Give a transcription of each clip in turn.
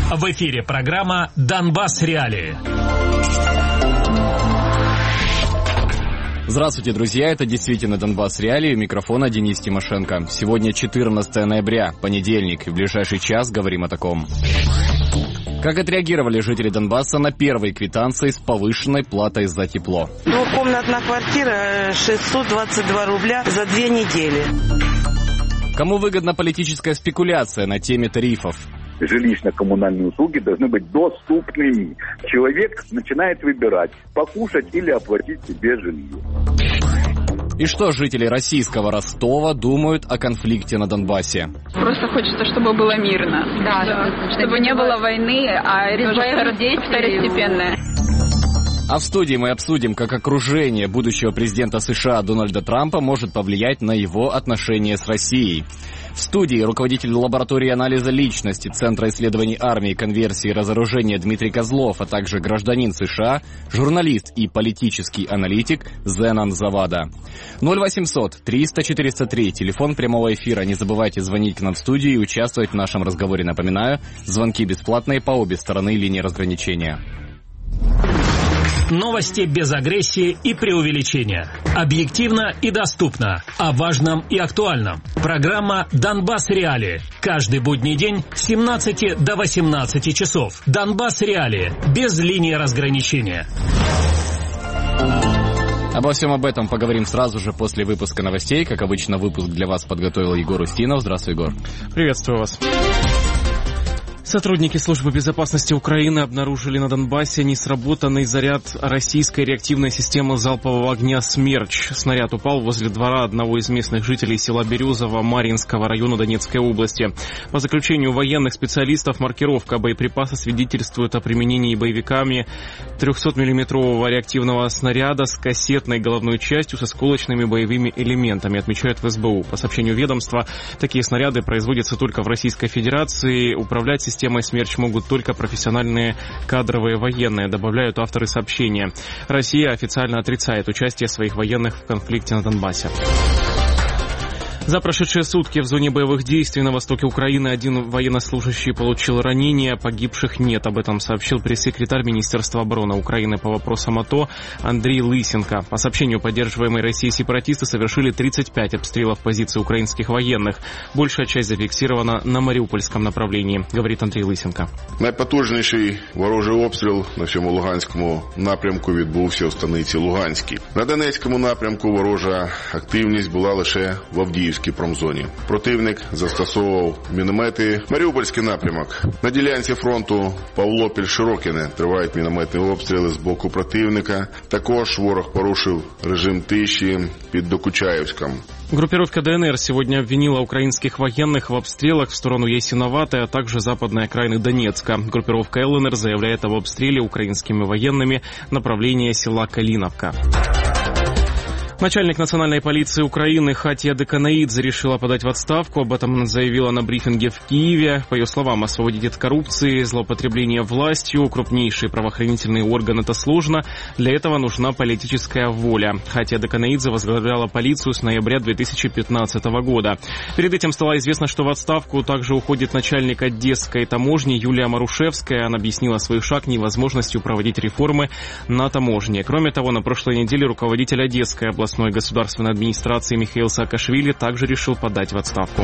В эфире программа «Донбасс. Реалии». Здравствуйте, друзья, это действительно «Донбасс. Реалии», у микрофона Денис Тимошенко. Сегодня 14 ноября, понедельник, и в ближайший час говорим о таком. Как отреагировали жители Донбасса на первые квитанции с повышенной платой за тепло? Двухкомнатная квартира 622 рубля за 2 недели. Кому выгодна политическая спекуляция на теме тарифов? Жилищно-коммунальные услуги должны быть доступными. Человек начинает выбирать, покушать или оплатить себе жилье. И что жители российского Ростова думают о конфликте на Донбассе? Просто хочется, чтобы было мирно. Да. Чтобы не было войны, а резня второстепенная. А в студии мы обсудим, как окружение будущего президента США Дональда Трампа может повлиять на его отношения с Россией. В студии руководитель лаборатории анализа личности Центра исследований армии, конверсии и разоружения Дмитрий Козлов, а также гражданин США, журналист и политический аналитик Зенон Завада. 0800-300-403, телефон прямого эфира. Не забывайте звонить к нам в студию и участвовать в нашем разговоре. Напоминаю, звонки бесплатные по обе стороны линии разграничения. Новости без агрессии и преувеличения. Объективно и доступно. О важном и актуальном. Программа «Донбасс. Реалии». Каждый будний день с 17 до 18 часов. «Донбасс. Реалии». Без линии разграничения. Обо всем об этом поговорим сразу же после выпуска новостей. Как обычно, выпуск для вас подготовил Егор Устинов. Здравствуй, Егор. Приветствую вас. Сотрудники службы безопасности Украины обнаружили на Донбассе несработанный заряд российской реактивной системы залпового огня «Смерч». Снаряд упал возле двора одного из местных жителей села Березово Марьинского района Донецкой области. По заключению военных специалистов, маркировка боеприпаса свидетельствует о применении боевиками 300-мм реактивного снаряда с кассетной головной частью с осколочными боевыми элементами, отмечают в СБУ. По сообщению ведомства, такие снаряды производятся только в Российской Федерации. Управлять системой «Смерч» могут только профессиональные кадровые военные, добавляют авторы сообщения. Россия официально отрицает участие своих военных в конфликте на Донбассе. За прошедшие сутки в зоне боевых действий на востоке Украины один военнослужащий получил ранение, погибших нет. Об этом сообщил пресс-секретарь Министерства обороны Украины по вопросам АТО Андрей Лысенко. По сообщению, поддерживаемой Россией сепаратисты совершили 35 обстрелов позиций украинских военных. Большая часть зафиксирована на Маріупольському направлении, говорит Андрій Лисенко. Найпотужніший ворожий обстріл на всьому Луганському напрямку відбувся у станиці Луганській. На Донецькому напрямку ворожа активність була лише в Авдіївській промзоні. Противник застосовував міномети. Маріупольський напрямок. На ділянці фронту Павлопіль-Широкине тривають мінометні обстріли з боку противника. Також ворог порушив режим тиші під Докучаевском. Группировка ДНР сегодня обвинила украинских военных в обстрелах в сторону Ясиноватой, а также западной окраины Донецка. Группировка ЛНР заявляет об обстреле украинскими военными направления села Калиновка. Начальник национальной полиции Украины Хатия Деканаидзе решила подать в отставку. Об этом она заявила на брифинге в Киеве. По ее словам, освободить от коррупции, злоупотребления властью крупнейшие правоохранительные органы — это сложно. Для этого нужна политическая воля. Хатия Деканаидзе возглавляла полицию с ноября 2015 года. Перед этим стало известно, что в отставку также уходит начальник Одесской таможни Юлия Марушевская. Она объяснила свой шаг невозможностью проводить реформы на таможне. Кроме того, на прошлой неделе руководитель Одесской областной государственной администрации Михаил Саакашвили также решил подать в отставку.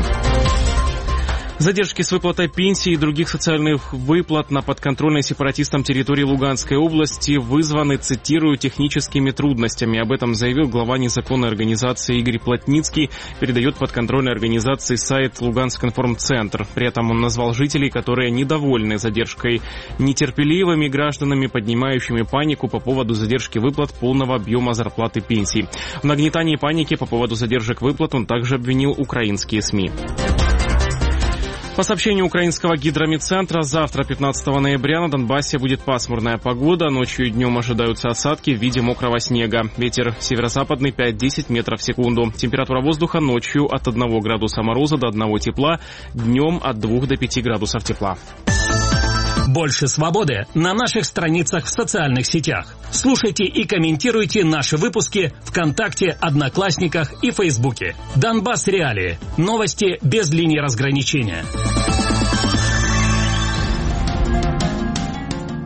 Задержки с выплатой пенсий и других социальных выплат на подконтрольной сепаратистам территории Луганской области вызваны, цитирую, техническими трудностями. Об этом заявил глава незаконной организации Игорь Плотницкий, передает подконтрольной организации сайт Луганск-информцентр. При этом он назвал жителей, которые недовольны задержкой, нетерпеливыми гражданами, поднимающими панику по поводу задержки выплат полного объема зарплаты пенсий. В нагнетании паники по поводу задержек выплат он также обвинил украинские СМИ. По сообщению украинского гидрометцентра, завтра, 15 ноября, на Донбассе будет пасмурная погода. Ночью и днем ожидаются осадки в виде мокрого снега. Ветер северо-западный 5-10 метров в секунду. Температура воздуха ночью от 1 градуса мороза до 1 тепла, днем от 2 до 5 градусов тепла. Больше свободы на наших страницах в социальных сетях. Слушайте и комментируйте наши выпуски ВКонтакте, Одноклассниках и Фейсбуке. Донбасс. Реалии. Новости без линии разграничения.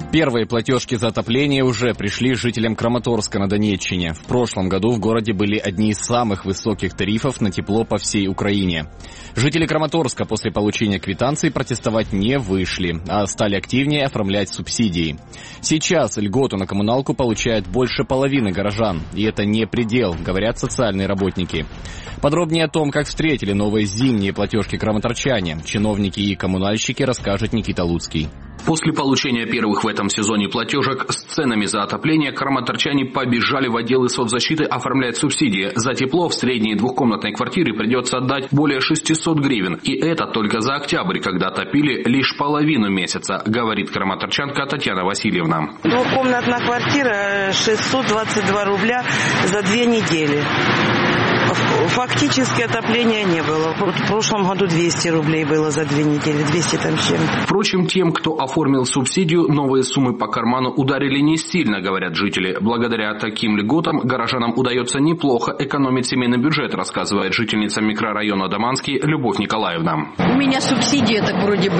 Первые платежки за отопление уже пришли жителям Краматорска на Донеччине. В прошлом году в городе были одни из самых высоких тарифов на тепло по всей Украине. Жители Краматорска после получения квитанций протестовать не вышли, а стали активнее оформлять субсидии. Сейчас льготу на коммуналку получают больше половины горожан, и это не предел, говорят социальные работники. Подробнее о том, как встретили новые зимние платежки краматорчане, чиновники и коммунальщики, расскажет Никита Луцкий. После получения первых в этом сезоне платежек с ценами за отопление краматорчане побежали в отделы соцзащиты оформлять субсидии. За тепло в средней двухкомнатной квартире придется отдать более 600 гривен. И это только за октябрь, когда топили лишь половину месяца, говорит краматорчанка Татьяна Васильевна. Двухкомнатная квартира 622 рубля за 2 недели. Фактически отопления не было. В прошлом году 200 рублей было за 2 недели, 200 там с чем-то. Впрочем, тем, кто оформил субсидию, новые суммы по карману ударили не сильно, говорят жители. Благодаря таким льготам горожанам удается неплохо экономить семейный бюджет, рассказывает жительница микрорайона Даманский Любовь Николаевна. У меня субсидии так вроде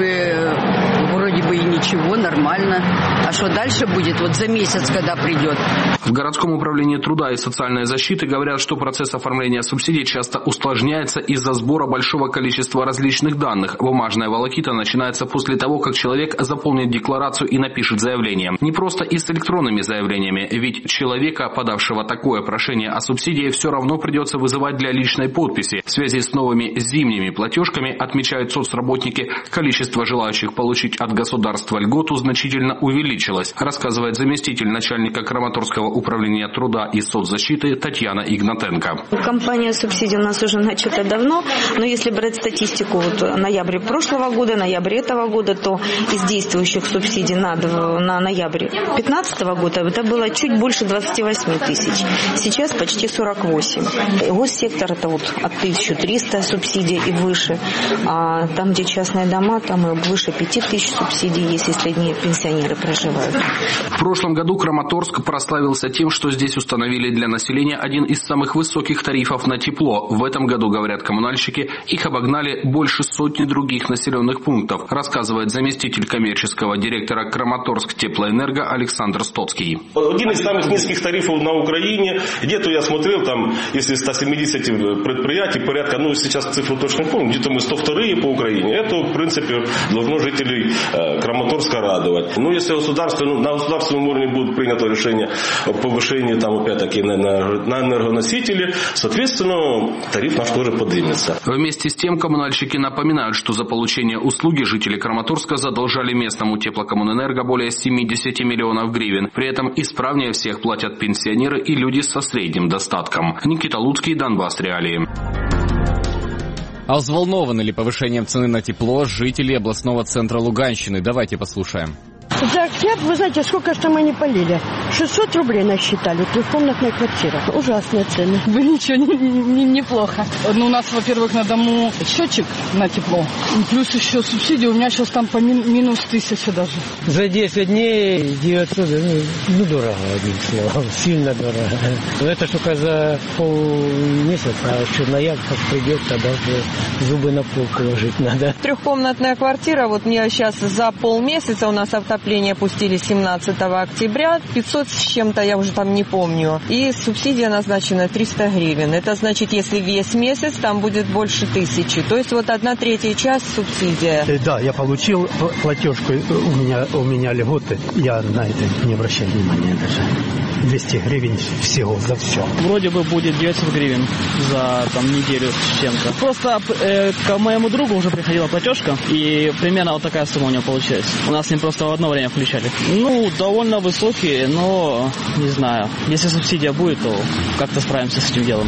бы и ничего, нормально. А что дальше будет, вот за месяц, когда придет? В городском управлении труда и социальной защиты говорят, что процесс оформления субсидий часто усложняется из-за сбора большого количества различных данных. Бумажная волокита начинается после того, как человек заполнит декларацию и напишет заявление. Не просто и с электронными заявлениями, ведь человека, подавшего такое прошение о субсидии, все равно придется вызывать для личной подписи. В связи с новыми зимними платежками, отмечают соцработники, количество желающих получить от государства льготу значительно увеличилось, рассказывает заместитель начальника Краматорского управления труда и соцзащиты Татьяна Игнатенко. Кампания субсидий у нас уже начата давно, но если брать статистику ноября прошлого года, ноябрь этого года, то из действующих субсидий на ноябрь 2015 года это было чуть больше 28 тысяч, сейчас почти 48. Госсектор это от 1300 субсидий и выше, а там, где частные дома, там и выше 5000 субсидий, если средние пенсионеры проживают. В прошлом году Краматорск прославился тем, что здесь установили для населения один из самых высоких тарифов на тепло. В этом году, говорят коммунальщики, их обогнали больше сотни других населенных пунктов, рассказывает заместитель коммерческого директора Краматорск Теплоэнерго Александр Стоцкий. Один из самых низких тарифов на Украине. Где-то я смотрел, там, если 170 предприятий, порядка, сейчас цифру точно не помню, где-то мы 102-е по Украине. Это, в принципе, должно жителей Краматорска радовать. Если на государственном уровне будет принято решение о повышении, опять-таки, на энергоносители, соответственно, тариф наш тоже поднимется. Вместе с тем коммунальщики напоминают, что за получение услуги жители Краматорска задолжали местному теплокоммунэнерго более 70 миллионов гривен. При этом исправнее всех платят пенсионеры и люди со средним достатком. Никита Луцкий, Донбасс Реалии. А взволнованы ли повышением цены на тепло жители областного центра Луганщины? Давайте послушаем. За октябрь, вы знаете, сколько что мы не полили? 600 рублей насчитали, трехкомнатная квартира. Ужасные цены. Вы ничего, неплохо. У нас, во-первых, на дому счетчик на тепло. Плюс еще субсидии. У меня сейчас там по минус 1000 даже. За 10 дней 900, дорого, одним словом. Сильно дорого. Это только за полмесяца, а еще ноябрь как придет, тогда уже зубы на полку ложить надо. Трехкомнатная квартира, вот мне сейчас за полмесяца, у нас отопление пустили 17 октября, 500 с чем-то, я уже там не помню. И субсидия назначена 300 гривен. Это значит, если весь месяц, там будет больше 1000. То есть вот 1/3 часть субсидия. Да, я получил платежку, у меня льготы, я на это не обращаю внимания даже. 200 гривен всего за все. Вроде бы будет 900 гривен за неделю с чем-то. Просто к моему другу уже приходила платежка, и примерно вот такая сумма у него получилась. У нас с ним просто в одно время включали. Довольно высокие, но не знаю. Если субсидия будет, то как-то справимся с этим делом.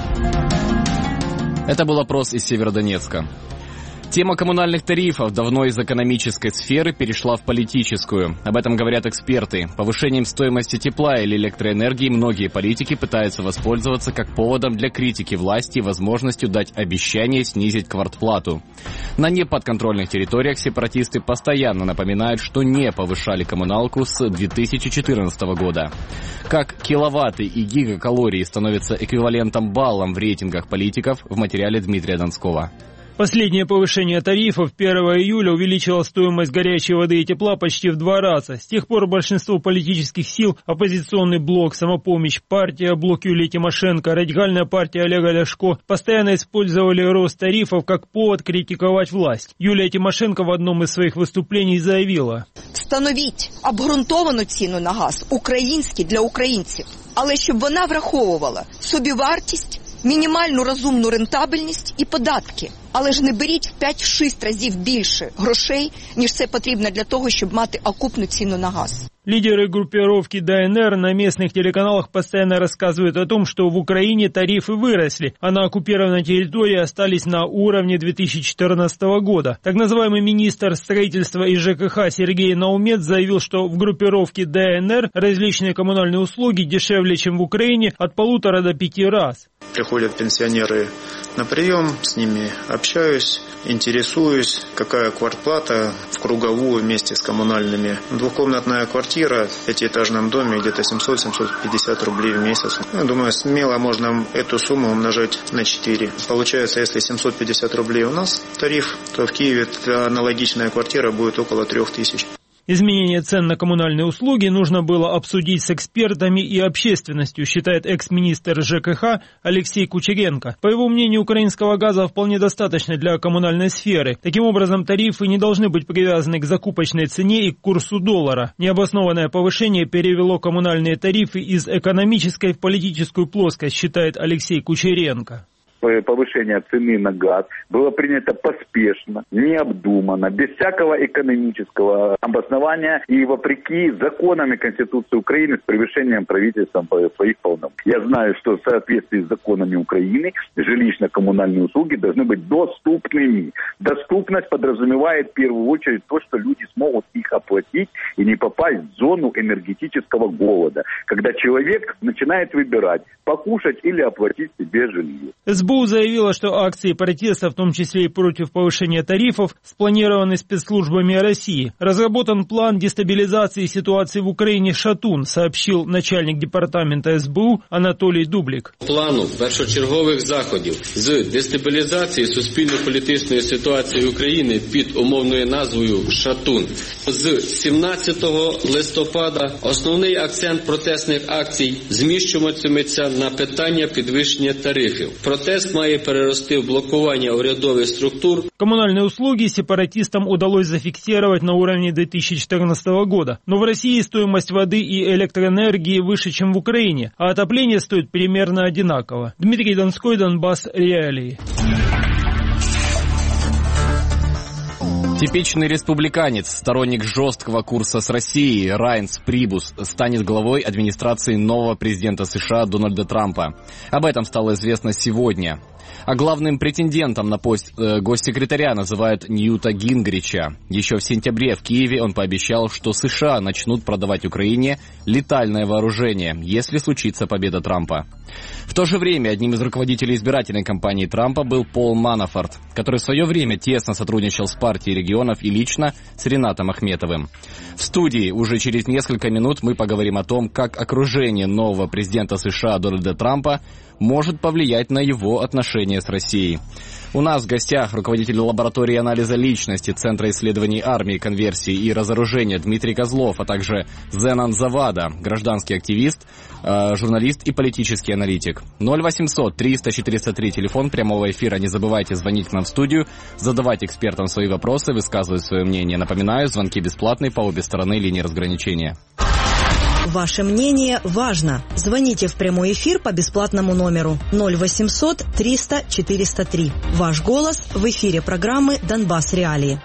Это был опрос из Северодонецка. Тема коммунальных тарифов давно из экономической сферы перешла в политическую. Об этом говорят эксперты. Повышением стоимости тепла или электроэнергии многие политики пытаются воспользоваться как поводом для критики власти и возможностью дать обещание снизить квартплату. На неподконтрольных территориях сепаратисты постоянно напоминают, что не повышали коммуналку с 2014 года. Как киловатты и гигакалории становятся эквивалентом баллам в рейтингах политиков, в материале Дмитрия Донского. Последнее повышение тарифов 1 июля увеличило стоимость горячей воды и тепла почти в 2 раза. С тех пор большинство политических сил, оппозиционный блок, Самопомощь, партия, блок Юлии Тимошенко, радикальная партия Олега Ляшко постоянно использовали рост тарифов как повод критиковать власть. Юлия Тимошенко в одном из своих выступлений заявила: «Встановіть обґрунтовану ціну на газ, український для українців, але щоб вона враховувала собівартість, мінімальну розумну рентабельність і податки. Але ж не беріть в 5-6 разів більше грошей, ніж це потрібно для того, щоб мати окупну ціну на газ». Лидеры группировки ДНР на местных телеканалах постоянно рассказывают о том, что в Украине тарифы выросли, а на оккупированной территории остались на уровне 2014 года. Так называемый министр строительства и ЖКХ Сергей Наумец заявил, что в группировке ДНР различные коммунальные услуги дешевле, чем в Украине, от 1,5 до 5 раз. Приходят пенсионеры на прием, с ними общаюсь, интересуюсь, какая квартплата в круговую вместе с коммунальными. Двухкомнатная квартира в 5-этажном доме где-то 700-750 рублей в месяц. Я думаю, смело можно эту сумму умножать на 4. Получается, если 750 рублей у нас тариф, то в Киеве аналогичная квартира будет около 3000. Изменение цен на коммунальные услуги нужно было обсудить с экспертами и общественностью, считает экс-министр ЖКХ Алексей Кучеренко. По его мнению, украинского газа вполне достаточно для коммунальной сферы. Таким образом, тарифы не должны быть привязаны к закупочной цене и к курсу доллара. Необоснованное повышение перевело коммунальные тарифы из экономической в политическую плоскость, считает Алексей Кучеренко. Повышение цены на газ было принято поспешно, необдуманно, без всякого экономического обоснования и вопреки законам и Конституции Украины с превышением правительством своих полномочий. Я знаю, что в соответствии с законами Украины жилищно-коммунальные услуги должны быть доступными. Доступность подразумевает в первую очередь то, что люди смогут их оплатить и не попасть в зону энергетического голода, когда человек начинает выбирать, покушать или оплатить себе жилье. СБУ заявила, что акции протеста, в том числе и против повышения тарифов, спланированы спецслужбами России. Разработан план дестабилизации ситуации в Украине «Шатун», сообщил начальник департамента СБУ Анатолій Дублік. Плану першочергових заходів з дестабілізації суспільно-політичної ситуації України під умовною назвою «Шатун». З 17 листопада основний акцент протестних акцій зміщуватиметься на питання підвищення тарифів. Протест має перерости в блокування урядових структур. Коммунальные услуги сепаратистам удалось зафиксировать на уровне 2014 года. Но в России стоимость воды и электроэнергии выше, чем в Украине, а отопление стоит примерно одинаково. Дмитрий Донской, Донбасс, Реалии. Типичный республиканец, сторонник жесткого курса с Россией, Райнс Прибус станет главой администрации нового президента США Дональда Трампа. Об этом стало известно сегодня. А главным претендентом на пост госсекретаря называют Ньюта Гингрича. Еще в сентябре в Киеве он пообещал, что США начнут продавать Украине летальное вооружение, если случится победа Трампа. В то же время одним из руководителей избирательной кампании Трампа был Пол Манафорт, который в свое время тесно сотрудничал с партией регионов и лично с Ринатом Ахметовым. В студии уже через несколько минут мы поговорим о том, как окружение нового президента США Дональда Трампа может повлиять на его отношения с Россией. У нас в гостях руководитель лаборатории анализа личности Центра исследований армии, конверсии и разоружения Дмитрий Козлов, а также Зенан Завада, гражданский активист, журналист и политический аналитик. 0800-300-403, телефон прямого эфира. Не забывайте звонить к нам в студию, задавать экспертам свои вопросы, высказывать свое мнение. Напоминаю, звонки бесплатные по обе стороны линии разграничения. Ваше мнение важно. Звоните в прямой эфир по бесплатному номеру 0800 300 403. Ваш голос в эфире программы «Донбасс Реалии».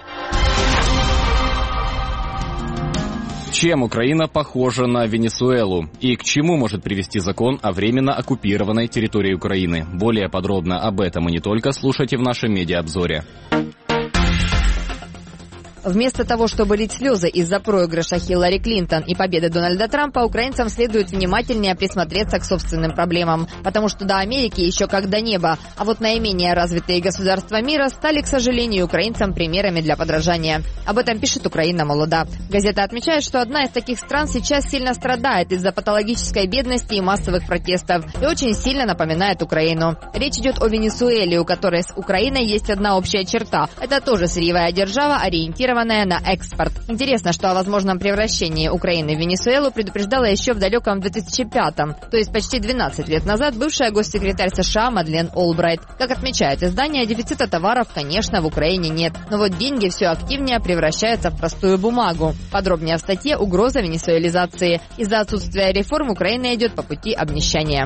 Чем Украина похожа на Венесуэлу? И к чему может привести закон о временно оккупированной территории Украины? Более подробно об этом и не только слушайте в нашем медиаобзоре. Вместо того, чтобы лить слезы из-за проигрыша Хиллари Клинтон и победы Дональда Трампа, украинцам следует внимательнее присмотреться к собственным проблемам, потому что до Америки еще как до неба, а вот наименее развитые государства мира стали, к сожалению, украинцам примерами для подражания. Об этом пишет «Украина молода». Газета отмечает, что одна из таких стран сейчас сильно страдает из-за патологической бедности и массовых протестов и очень сильно напоминает Украину. Речь идет о Венесуэле, у которой с Украиной есть одна общая черта. Это тоже сырьевая держава, ориентированная на экспорт. Интересно, что о возможном превращении Украины в Венесуэлу предупреждала еще в далеком 2005-м, то есть почти 12 лет назад, бывшая госсекретарь США Мадлен Олбрайт. Как отмечает издание, дефицита товаров, конечно, в Украине нет, но вот деньги все активнее превращаются в простую бумагу. Подробнее в статье «Угроза венесуэлизации». Из-за отсутствия реформ Украина идет по пути обнищания.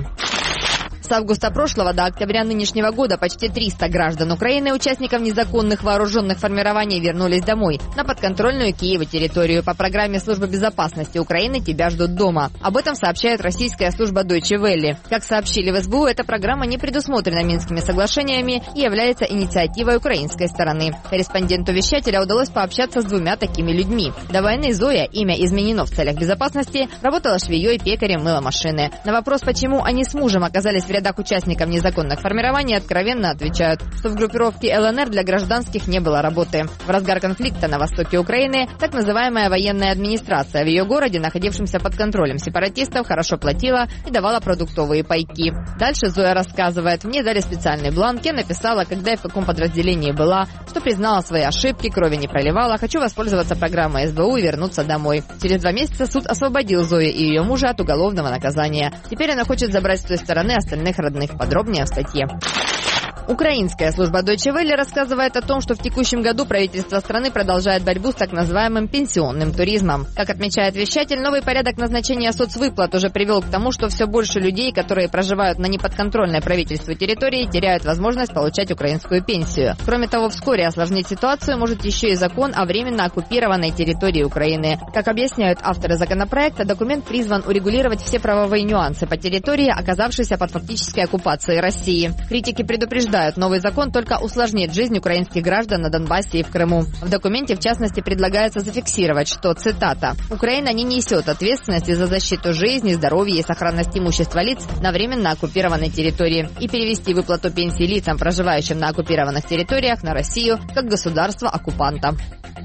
С августа прошлого до октября нынешнего года почти 300 граждан Украины, участников незаконных вооруженных формирований, вернулись домой, на подконтрольную Киеву территорию по программе Службы безопасности Украины «Тебя ждут дома». Об этом сообщает российская служба Deutsche Welle. Как сообщили в СБУ, эта программа не предусмотрена Минскими соглашениями и является инициативой украинской стороны. Корреспонденту вещателя удалось пообщаться с двумя такими людьми. До войны Зоя, имя изменено в целях безопасности, работала швеей, пекарем, мыла машины. На вопрос, почему они с мужем оказались в рядах участников незаконных формирований, откровенно отвечают, что в группировке ЛНР для гражданских не было работы. В разгар конфликта на востоке Украины так называемая военная администрация в ее городе, находившемся под контролем сепаратистов, хорошо платила и давала продуктовые пайки. Дальше Зоя рассказывает: мне дали специальный бланк, я написала, когда и в каком подразделении была, что признала свои ошибки, крови не проливала, хочу воспользоваться программой СБУ и вернуться домой. Через 2 месяца суд освободил Зою и ее мужа от уголовного наказания. Теперь она хочет забрать с той стороны остальных родных. Подробнее в статье. Украинская служба Deutsche Welle рассказывает о том, что в текущем году правительство страны продолжает борьбу с так называемым пенсионным туризмом. Как отмечает вещатель, новый порядок назначения соцвыплат уже привел к тому, что все больше людей, которые проживают на неподконтрольной правительству территории, теряют возможность получать украинскую пенсию. Кроме того, вскоре осложнить ситуацию может еще и закон о временно оккупированной территории Украины. Как объясняют авторы законопроекта, документ призван урегулировать все правовые нюансы по территории, оказавшейся под фактической оккупацией России. Критики предупреждают, новый закон только усложнит жизнь украинских граждан на Донбассе и в Крыму. В документе, в частности, предлагается зафиксировать, что, цитата, «Украина не несет ответственности за защиту жизни, здоровья и сохранность имущества лиц на временно оккупированной территории» и перевести выплату пенсии лицам, проживающим на оккупированных территориях, на Россию как государство-оккупанта.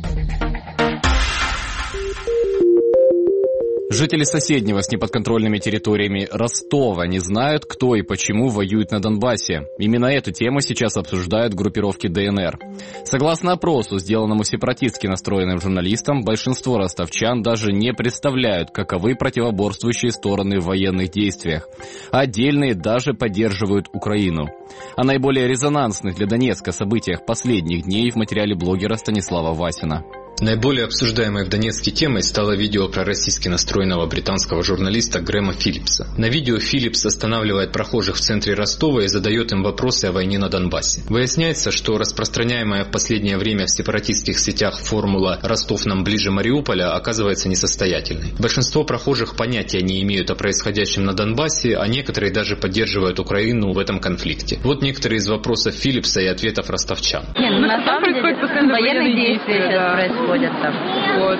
Жители соседнего с неподконтрольными территориями Ростова не знают, кто и почему воюет на Донбассе. Именно эту тему сейчас обсуждают группировки ДНР. Согласно опросу, сделанному сепаратистски настроенным журналистам, большинство ростовчан даже не представляют, каковы противоборствующие стороны в военных действиях. Отдельные даже поддерживают Украину. О наиболее резонансных для Донецка событиях последних дней в материале блогера Станислава Васина. Наиболее обсуждаемой в Донецке темой стало видео пророссийски настроенного британского журналиста Грэма Филлипса. На видео Филлипс останавливает прохожих в центре Ростова и задает им вопросы о войне на Донбассе. Выясняется, что распространяемая в последнее время в сепаратистских сетях формула «Ростов нам ближе Мариуполя» оказывается несостоятельной. Большинство прохожих понятия не имеют о происходящем на Донбассе, а некоторые даже поддерживают Украину в этом конфликте. Вот некоторые из вопросов Филлипса и ответов ростовчан. На самом деле военные действия сейчас происходят. Там. Вот.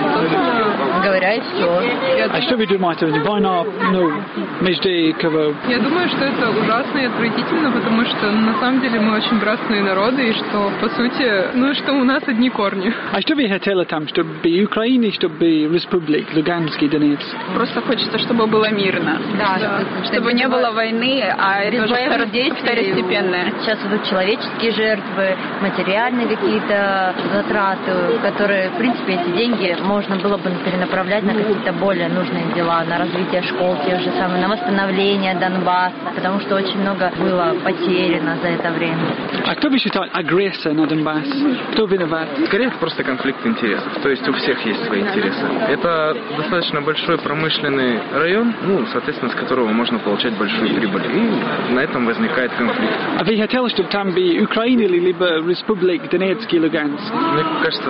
Говорят, все. А что вы думаете? Война, между кого? Я думаю, что это ужасно и отвратительно, потому что на самом деле мы очень братные народы, и что, по сути, что у нас одни корни. А что вы хотели там, чтобы Украина, чтобы республик, Луганск и Донецк? Просто хочется, чтобы было мирно. Да. Чтобы не было войны, а тоже второстепенное. Сейчас идут человеческие жертвы, материальные какие-то затраты, которые, в принципе, эти деньги можно было бы перенаправлять на какие-то более нужные дела, на развитие школ, те же самые, на восстановление Донбасса, потому что очень много было потеряно за это время. А кто вы считаете агрессор на Донбасс? Кто виноват? Скорее, это просто конфликт интересов. То есть у всех есть свои интересы. Это достаточно большой промышленный район, соответственно, с которого можно получать большую прибыль. И на этом возникает конфликт. А вы хотели, чтобы там была Украина или либо республик Донецк и Луганск? Мне кажется,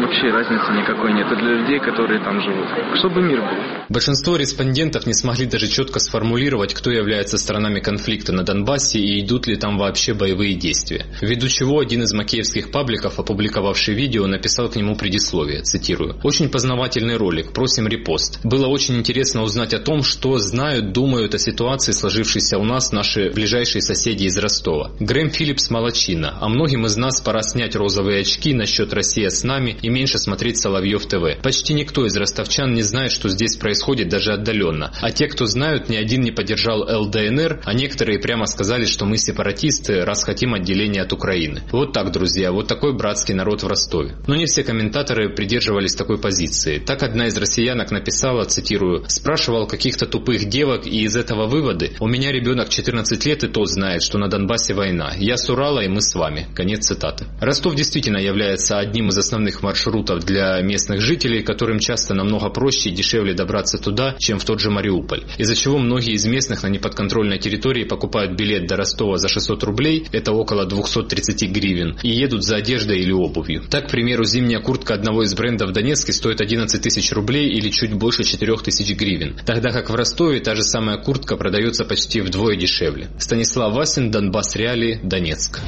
вообще разницы никакой нет. И для людей, которые там живут. Чтобы мир был. Большинство респондентов не смогли даже четко сформулировать, кто является сторонами конфликта на Донбассе и идут ли там вообще боевые действия. Ввиду чего один из макеевских пабликов, опубликовавший видео, написал к нему предисловие, цитирую: «Очень познавательный ролик, просим репост. Было очень интересно узнать о том, что знают, думают о ситуации, сложившейся у нас наши ближайшие соседи из Ростова. Грэм Филлипс молодчина, а многим из нас пора снять розовые очки насчет «Россия с нами» и меньше смотреть Соловьев ТВ. Почти никто из ростовчан не знает, что здесь происходит даже отдаленно. А те, кто знают, ни один не поддержал ЛДНР, а некоторые прямо сказали, что мы сепаратисты, раз хотим отделения от Украины». Вот так, друзья, вот такой братский народ в Ростове. Но не все комментаторы придерживались такой позиции. Так одна из россиянок написала, цитирую: «Спрашивал каких-то тупых девок, и из этого выводы: у меня ребенок 14 лет, и тот знает, что на Донбассе война. Я с Урала, и мы с вами». Конец цитаты. Ростов действительно является одним из основных маршрутов для местных жителей, которым часто намного проще и дешевле добраться туда, чем в тот же Мариуполь. Из-за чего многие из местных на неподконтрольной территории покупают билет до Ростова за 600 рублей, это около 230 гривен, и едут за одеждой или обувью. Так, к примеру, зимняя куртка одного из брендов в Донецке стоит 11 тысяч рублей или чуть больше 4 тысяч гривен, тогда как в Ростове та же самая куртка продается почти вдвое дешевле. Станислав Васин, Донбасс Реалии, Донецк.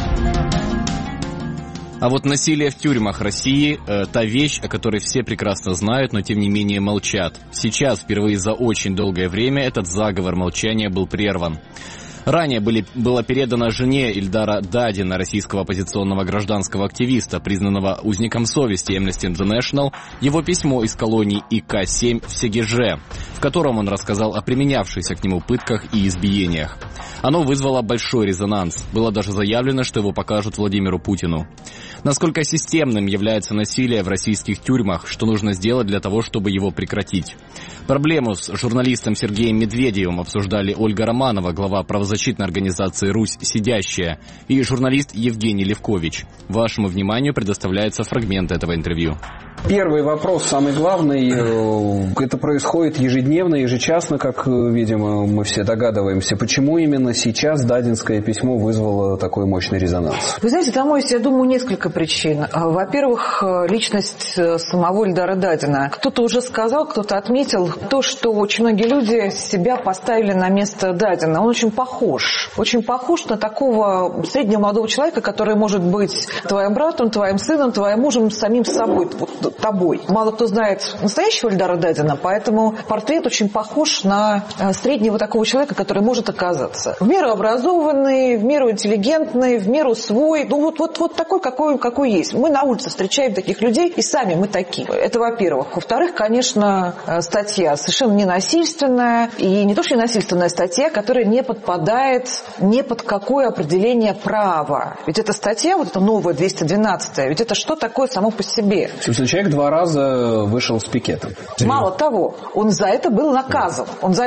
А вот насилие в тюрьмах России – та вещь, о которой все прекрасно знают, но тем не менее молчат. Сейчас, впервые за очень долгое время, этот заговор молчания был прерван. Ранее было передано жене Ильдара Дадина, российского оппозиционного гражданского активиста, признанного узником совести Amnesty International, его письмо из колонии ИК-7 в Сегеже, в котором он рассказал о применявшихся к нему пытках и избиениях. Оно вызвало большой резонанс. Было даже заявлено, что его покажут Владимиру Путину. Насколько системным является насилие в российских тюрьмах, что нужно сделать для того, чтобы его прекратить? Проблему с журналистом Сергеем Медведевым обсуждали Ольга Романова, глава правозащитной организации «Русь Сидящая», и журналист Евгений Левкович. Вашему вниманию предоставляется фрагмент этого интервью. Первый вопрос, самый главный, это происходит ежедневно, ежечасно, как, видимо, мы все догадываемся. Почему именно сейчас Дадинское письмо вызвало такой мощный резонанс? Вы знаете, там есть, я думаю, несколько причин. Во-первых, личность самого Ильдара Дадина. Кто-то уже сказал, кто-то отметил то, что очень многие люди себя поставили на место Дадина. Он очень похож на такого среднего молодого человека, который может быть твоим братом, твоим сыном, твоим мужем, самим собой, тобой. Мало кто знает настоящего Ильдара Дадина, поэтому портрет очень похож на среднего такого человека, который может оказаться. В меру образованный, в меру интеллигентный, в меру свой. Ну вот такой, какой есть. Мы на улице встречаем таких людей, и сами мы такие. Это во-первых. Во-вторых, конечно, статья совершенно ненасильственная. И не то, что ненасильственная статья, которая не подпадает ни под какое определение права. Ведь эта статья, вот эта новая 212-я, ведь это что такое само по себе? Человек 2 раза вышел с пикетом. Мало того, он за это был наказан.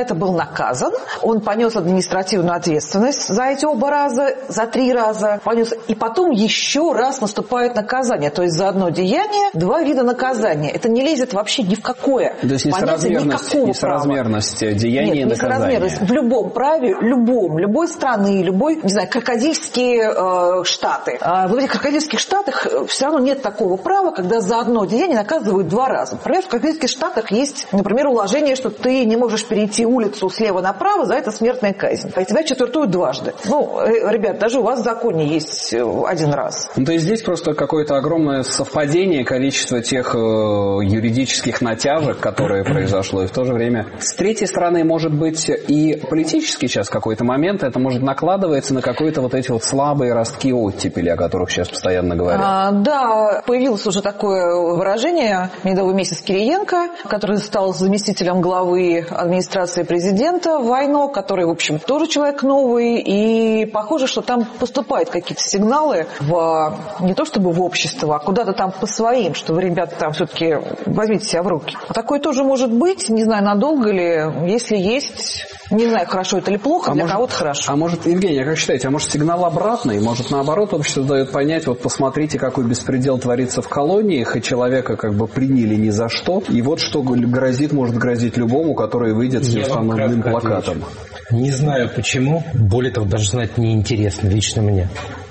Он понес административную ответственность за эти оба раза, за 3 раза понес. И потом еще раз наступает наказание. То есть за одно деяние 2 вида наказания. Это не лезет вообще ни в какое. То есть несоразмерность деяния и наказания. Несоразмерность в любом праве, любой страны, любой, не знаю, крокодильские штаты. В этих крокодильских штатах все равно нет такого права, когда за одно деяние наказывают 2 раза. Например, в крокодильских штатах есть, например, уложение, что ты не можешь перейти улицу слева направо, за это смертная казнь. А тебя четвертуют дважды. Ребят, даже у вас в законе есть 1 раз. То есть здесь просто какое-то огромное совпадение количества тех юридических натяжек, которые произошло, и в то же время с третьей стороны, может быть, и политический сейчас какой-то момент, это может накладывается на какие-то вот эти вот слабые ростки оттепели, о которых сейчас постоянно говорят. Да, появилось уже такое выражение медовый месяц Кириенко, который стал заместителем главы администрации президента Вайно, который, в общем, тоже человек новый, и похоже, что там поступают какие-то сигналы не то чтобы в общество, а куда-то там по своим, что вы, ребята, там все-таки возьмите себя в руки. Такое тоже может быть, не знаю, надолго ли, если есть, не знаю, хорошо это или плохо, для кого-то хорошо. А может, Евгений, как считаете, может сигнал обратный, может наоборот общество дает понять, вот посмотрите, какой беспредел творится в колониях, и человека как бы приняли ни за что, и вот что может грозить любому, который выйдет с установленным плакатом. Не знаю почему, более того, даже знать неинтересно лично мне.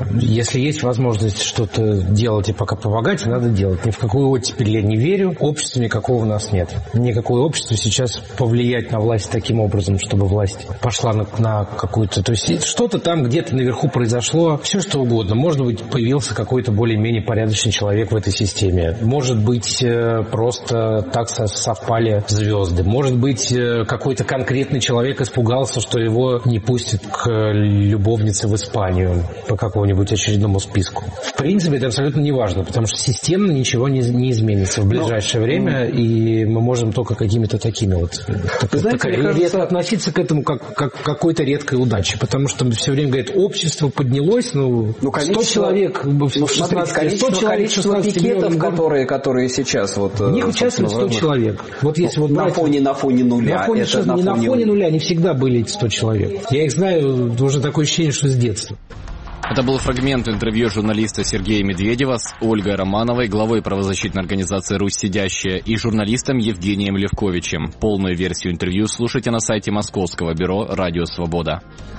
Если есть возможность что-то делать и пока помогать, надо делать. Ни в какую оттепель я не верю. Общества никакого у нас нет. Никакое общество сейчас повлиять на власть таким образом, чтобы власть пошла на какую-то... То есть что-то там где-то наверху произошло, все что угодно. Может быть, появился какой-то более-менее порядочный человек в этой системе. Может быть, просто так совпали звезды. Может быть, какой-то конкретный человек испугался, что его не пустят к любовнице в Испанию по какому-нибудь очередному списку. В принципе, это абсолютно не важно, потому что системно ничего не изменится в ближайшее время, и мы можем только какими-то такими вот... Редко относиться к этому как к какой-то редкой удаче, потому что все время говорят, общество поднялось, 100 человек... Количество пикетов, которые сейчас... В них участвует 100 человек. Вот если вот на фоне нуля. На фоне нуля не всегда были эти 100 человек. Я их знаю, уже такое ощущение, что с детства. Это был фрагмент интервью журналиста Сергея Медведева с Ольгой Романовой, главой правозащитной организации «Русь сидящая», и журналистом Евгением Левковичем. Полную версию интервью слушайте на сайте Московского бюро «Радио Свобода».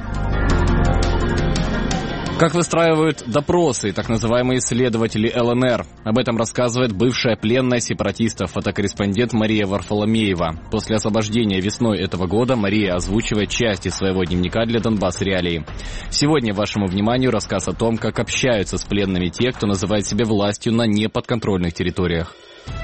Как выстраивают допросы так называемые следователи ЛНР? Об этом рассказывает бывшая пленная сепаратистов, фотокорреспондент Мария Варфоломеева. После освобождения весной этого года Мария озвучивает части своего дневника для Донбасс Реалии. Сегодня вашему вниманию рассказ о том, как общаются с пленными те, кто называет себя властью на неподконтрольных территориях.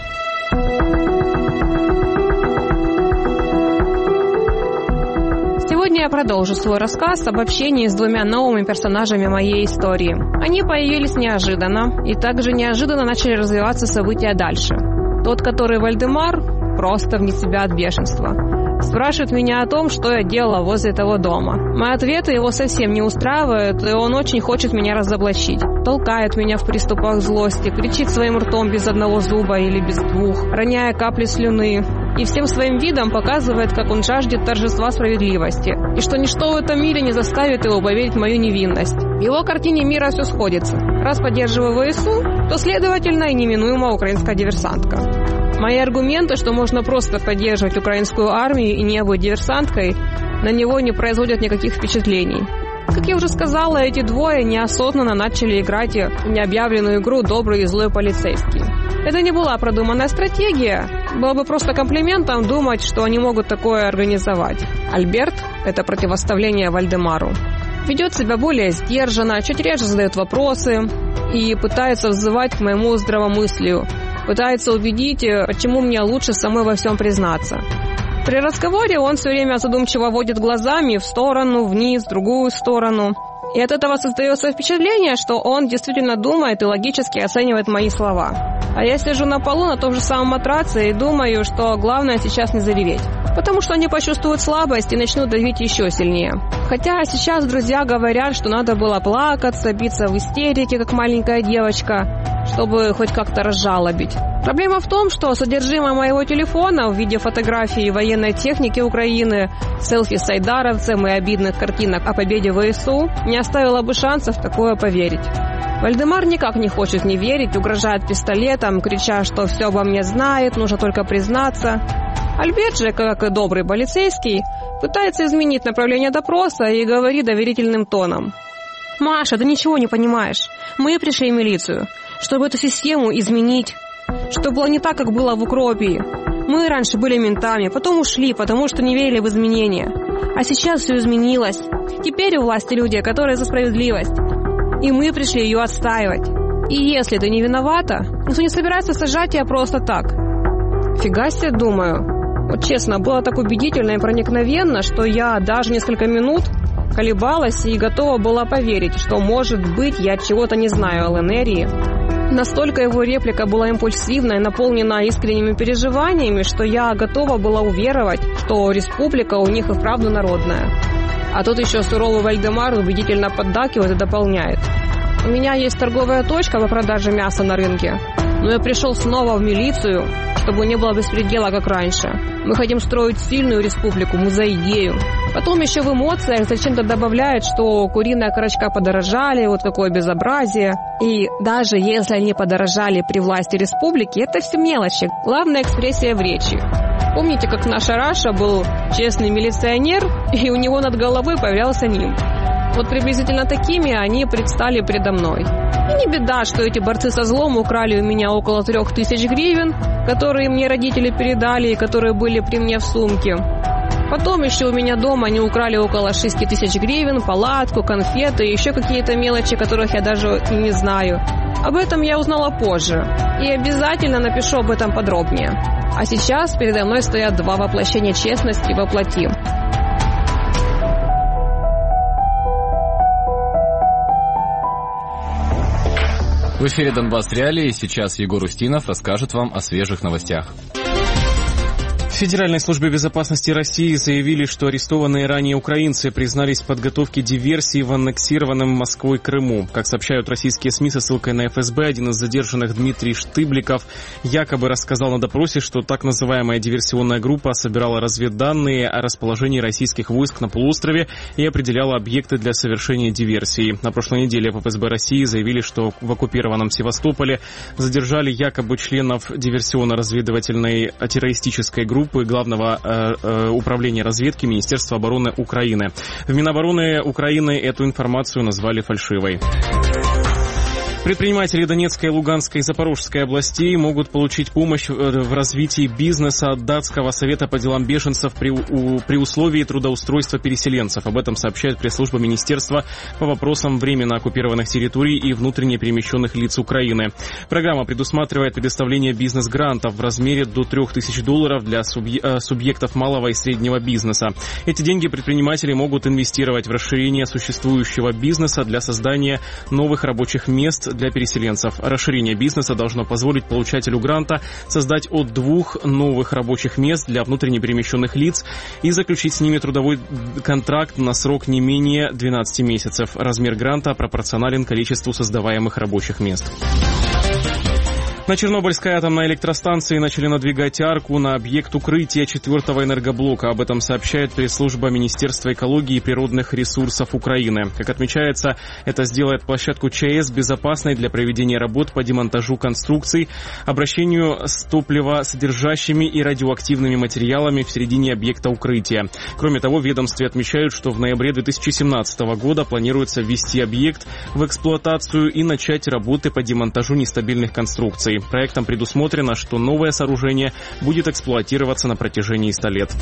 Сегодня я продолжу свой рассказ об общении с двумя новыми персонажами моей истории. Они появились неожиданно, и также неожиданно начали развиваться события дальше. Тот, который Вальдемар, просто вне себя от бешенства. Спрашивает меня о том, что я делала возле того дома. Мои ответы его совсем не устраивают, и он очень хочет меня разоблачить. Толкает меня в приступах злости, кричит своим ртом без одного зуба или без двух, роняя капли слюны. И всем своим видом показывает, как он жаждет торжества справедливости, и что ничто в этом мире не заставит его поверить в мою невинность. В его картине мира все сходится. Раз поддерживаю ВСУ, то, следовательно, и неминуемо украинская диверсантка. Мои аргументы, что можно просто поддерживать украинскую армию и не быть диверсанткой, на него не производят никаких впечатлений. Как я уже сказала, эти двое неосознанно начали играть в необъявленную игру «Добрый и злой полицейский». Это не была продуманная стратегия. Было бы просто комплиментом думать, что они могут такое организовать. Альберт – это противоставление Вальдемару. Ведет себя более сдержанно, чуть реже задает вопросы и пытается взывать к моему здравомыслию. Пытается убедить, почему мне лучше самой во всем признаться. При разговоре он все время задумчиво водит глазами в сторону, вниз, в другую сторону. И от этого создается впечатление, что он действительно думает и логически оценивает мои слова. А я сижу на полу на том же самом матраце и думаю, что главное сейчас не зареветь. Потому что они почувствуют слабость и начнут давить еще сильнее. Хотя сейчас друзья говорят, что надо было плакаться, биться в истерике, как маленькая девочка, чтобы хоть как-то разжалобить. Проблема в том, что содержимое моего телефона в виде фотографий военной техники Украины, селфи с айдаровцем и обидных картинок о победе ВСУ не оставило бы шансов в такое поверить. Вальдемар никак не хочет не верить, угрожает пистолетом, крича, что все обо мне знает, нужно только признаться. Альберт же, как и добрый полицейский, пытается изменить направление допроса и говорит доверительным тоном. «Маша, ты ничего не понимаешь. Мы пришли в милицию, чтобы эту систему изменить. Чтобы было не так, как было в Укропии. Мы раньше были ментами, потом ушли, потому что не верили в изменения. А сейчас все изменилось. Теперь у власти люди, которые за справедливость. И мы пришли ее отстаивать. И если ты не виновата, никто не собирается сажать тебя просто так». Фига себе, думаю. Вот честно, было так убедительно и проникновенно, что я даже несколько минут колебалась и готова была поверить, что, может быть, я чего-то не знаю о ЛНР. Настолько его реплика была импульсивна и наполнена искренними переживаниями, что я готова была уверовать, что республика у них и вправду народная. А тут еще суровый Вальдемар убедительно поддакивает и дополняет. У меня есть торговая точка по продаже мяса на рынке, но я пришел снова в милицию, чтобы не было беспредела, как раньше. Мы хотим строить сильную республику, мы за идею. Потом еще в эмоциях зачем-то добавляет, что куриная окорочка подорожали, вот какое безобразие. И даже если они подорожали при власти республики, это все мелочи. Главная экспрессия в речи. Помните, как наш Раша был честный милиционер, и у него над головой появлялся нимб? Вот приблизительно такими они предстали передо мной. И не беда, что эти борцы со злом украли у меня около 3000 гривен, которые мне родители передали и которые были при мне в сумке. Потом еще у меня дома они украли около 6000 гривен, палатку, конфеты и еще какие-то мелочи, которых я даже не знаю. Об этом я узнала позже. И обязательно напишу об этом подробнее. А сейчас передо мной стоят два воплощения честности во плоти. В эфире «Донбасс Реалии». Сейчас Егор Устинов расскажет вам о свежих новостях. В Федеральной службе безопасности России заявили, что арестованные ранее украинцы признались в подготовке диверсии в аннексированном Москвой Крыму. Как сообщают российские СМИ со ссылкой на ФСБ, один из задержанных, Дмитрий Штыбликов, якобы рассказал на допросе, что так называемая диверсионная группа собирала разведданные о расположении российских войск на полуострове и определяла объекты для совершения диверсии. На прошлой неделе в ФСБ России заявили, что в оккупированном Севастополе задержали якобы членов диверсионно-разведывательной террористической группы Главного управления разведки Министерства обороны Украины. В Минобороны Украины эту информацию назвали фальшивой. Предприниматели Донецкой, Луганской и Запорожской областей могут получить помощь в развитии бизнеса от Датского совета по делам беженцев при условии трудоустройства переселенцев. Об этом сообщает пресс-служба Министерства по вопросам временно оккупированных территорий и внутренне перемещенных лиц Украины. Программа предусматривает предоставление бизнес-грантов в размере до $3000 для субъектов малого и среднего бизнеса. Эти деньги предприниматели могут инвестировать в расширение существующего бизнеса для создания новых рабочих мест для переселенцев. Расширение бизнеса должно позволить получателю гранта создать от 2 новых рабочих мест для внутренне перемещенных лиц и заключить с ними трудовой контракт на срок не менее 12 месяцев. Размер гранта пропорционален количеству создаваемых рабочих мест. На Чернобыльской атомной электростанции начали надвигать арку на объект укрытия 4-го энергоблока. Об этом сообщает пресс-служба Министерства экологии и природных ресурсов Украины. Как отмечается, это сделает площадку ЧАЭС безопасной для проведения работ по демонтажу конструкций, обращению с топливосодержащими и радиоактивными материалами в середине объекта укрытия. Кроме того, в ведомстве отмечают, что в ноябре 2017 года планируется ввести объект в эксплуатацию и начать работы по демонтажу нестабильных конструкций. Проектом предусмотрено, что новое сооружение будет эксплуатироваться на протяжении 100 лет.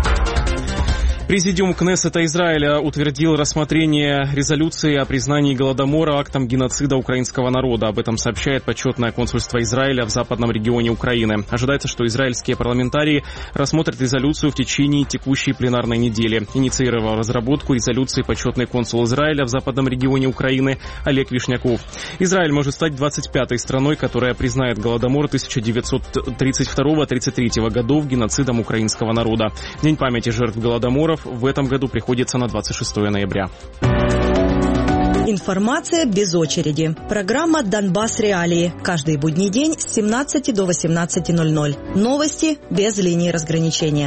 Президиум Кнессета Израиля утвердил рассмотрение резолюции о признании Голодомора актом геноцида украинского народа. Об этом сообщает почетное консульство Израиля в западном регионе Украины. Ожидается, что израильские парламентарии рассмотрят резолюцию в течение текущей пленарной недели. Инициировал разработку резолюции почетный консул Израиля в западном регионе Украины Олег Вишняков. Израиль может стать 25-й страной, которая признает Голодомор 1932-33 годов геноцидом украинского народа. День памяти жертв Голодомора в этом году приходится на 26 ноября. Информация без очереди. Программа «Донбасс Реалии». Каждый будний день с 17 до 18:00. Новости без линии разграничения.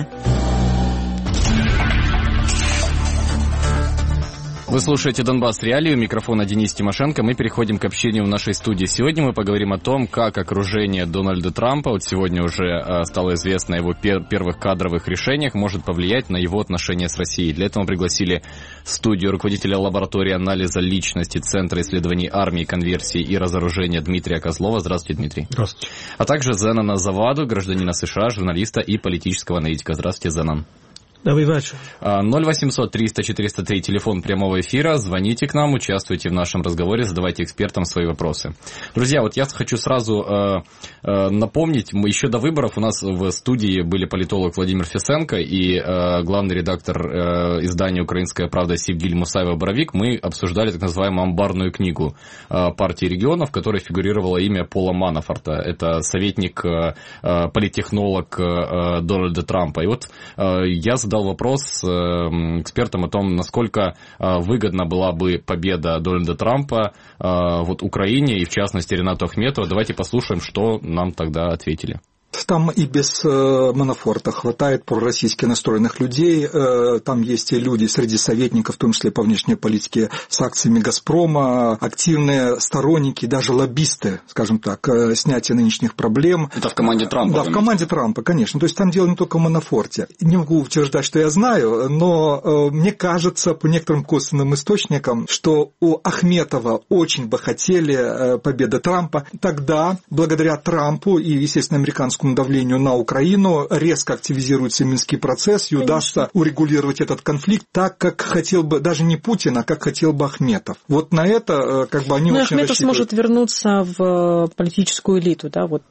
Вы слушаете «Донбасс Реалии», у микрофона Денис Тимошенко. Мы переходим к общению в нашей студии. Сегодня мы поговорим о том, как окружение Дональда Трампа, вот сегодня уже стало известно о его первых кадровых решениях, может повлиять на его отношения с Россией. Для этого мы пригласили в студию руководителя лаборатории анализа личности Центра исследований армии, конверсии и разоружения Дмитрия Козлова. Здравствуйте, Дмитрий. Здравствуйте. А также Зенона Заваду, гражданина США, журналиста и политического аналитика. Здравствуйте, Зенон. Добрый вечер. 0800 300 403, телефон прямого эфира. Звоните к нам, участвуйте в нашем разговоре, задавайте экспертам свои вопросы. Друзья, вот я хочу сразу напомнить, мы еще до выборов у нас в студии были политолог Владимир Фесенко и главный редактор издания «Украинская правда» Севгиль Мусаева-Боровик. Мы обсуждали так называемую амбарную книгу партии регионов, в которой фигурировало имя Пола Манафорта. Это советник, политтехнолог Дональда Трампа. И вот я задал вопрос экспертам о том, насколько выгодна была бы победа Дональда Трампа вот Украине и, в частности, Ренату Ахметову. Давайте послушаем, что нам тогда ответили. там и без Манафорта хватает пророссийски настроенных людей. Там есть и люди среди советников, в том числе по внешней политике, с акциями «Газпрома», активные сторонники, даже лоббисты, скажем так, снятия нынешних проблем. Это в команде Трампа? Да, в команде Трампа, конечно. То есть там дело не только в Манафорте. Не могу утверждать, что я знаю, но мне кажется, по некоторым косвенным источникам, что у Ахметова очень бы хотели победы Трампа. Тогда, благодаря Трампу и, естественно, американскому давлению на Украину, резко активизируется Минский процесс и удастся урегулировать этот конфликт так, как хотел бы даже не Путин, а как хотел бы Ахметов. Вот на это как бы они очень Ахметов рассчитывают. сможет вернуться в политическую элиту, да, вот.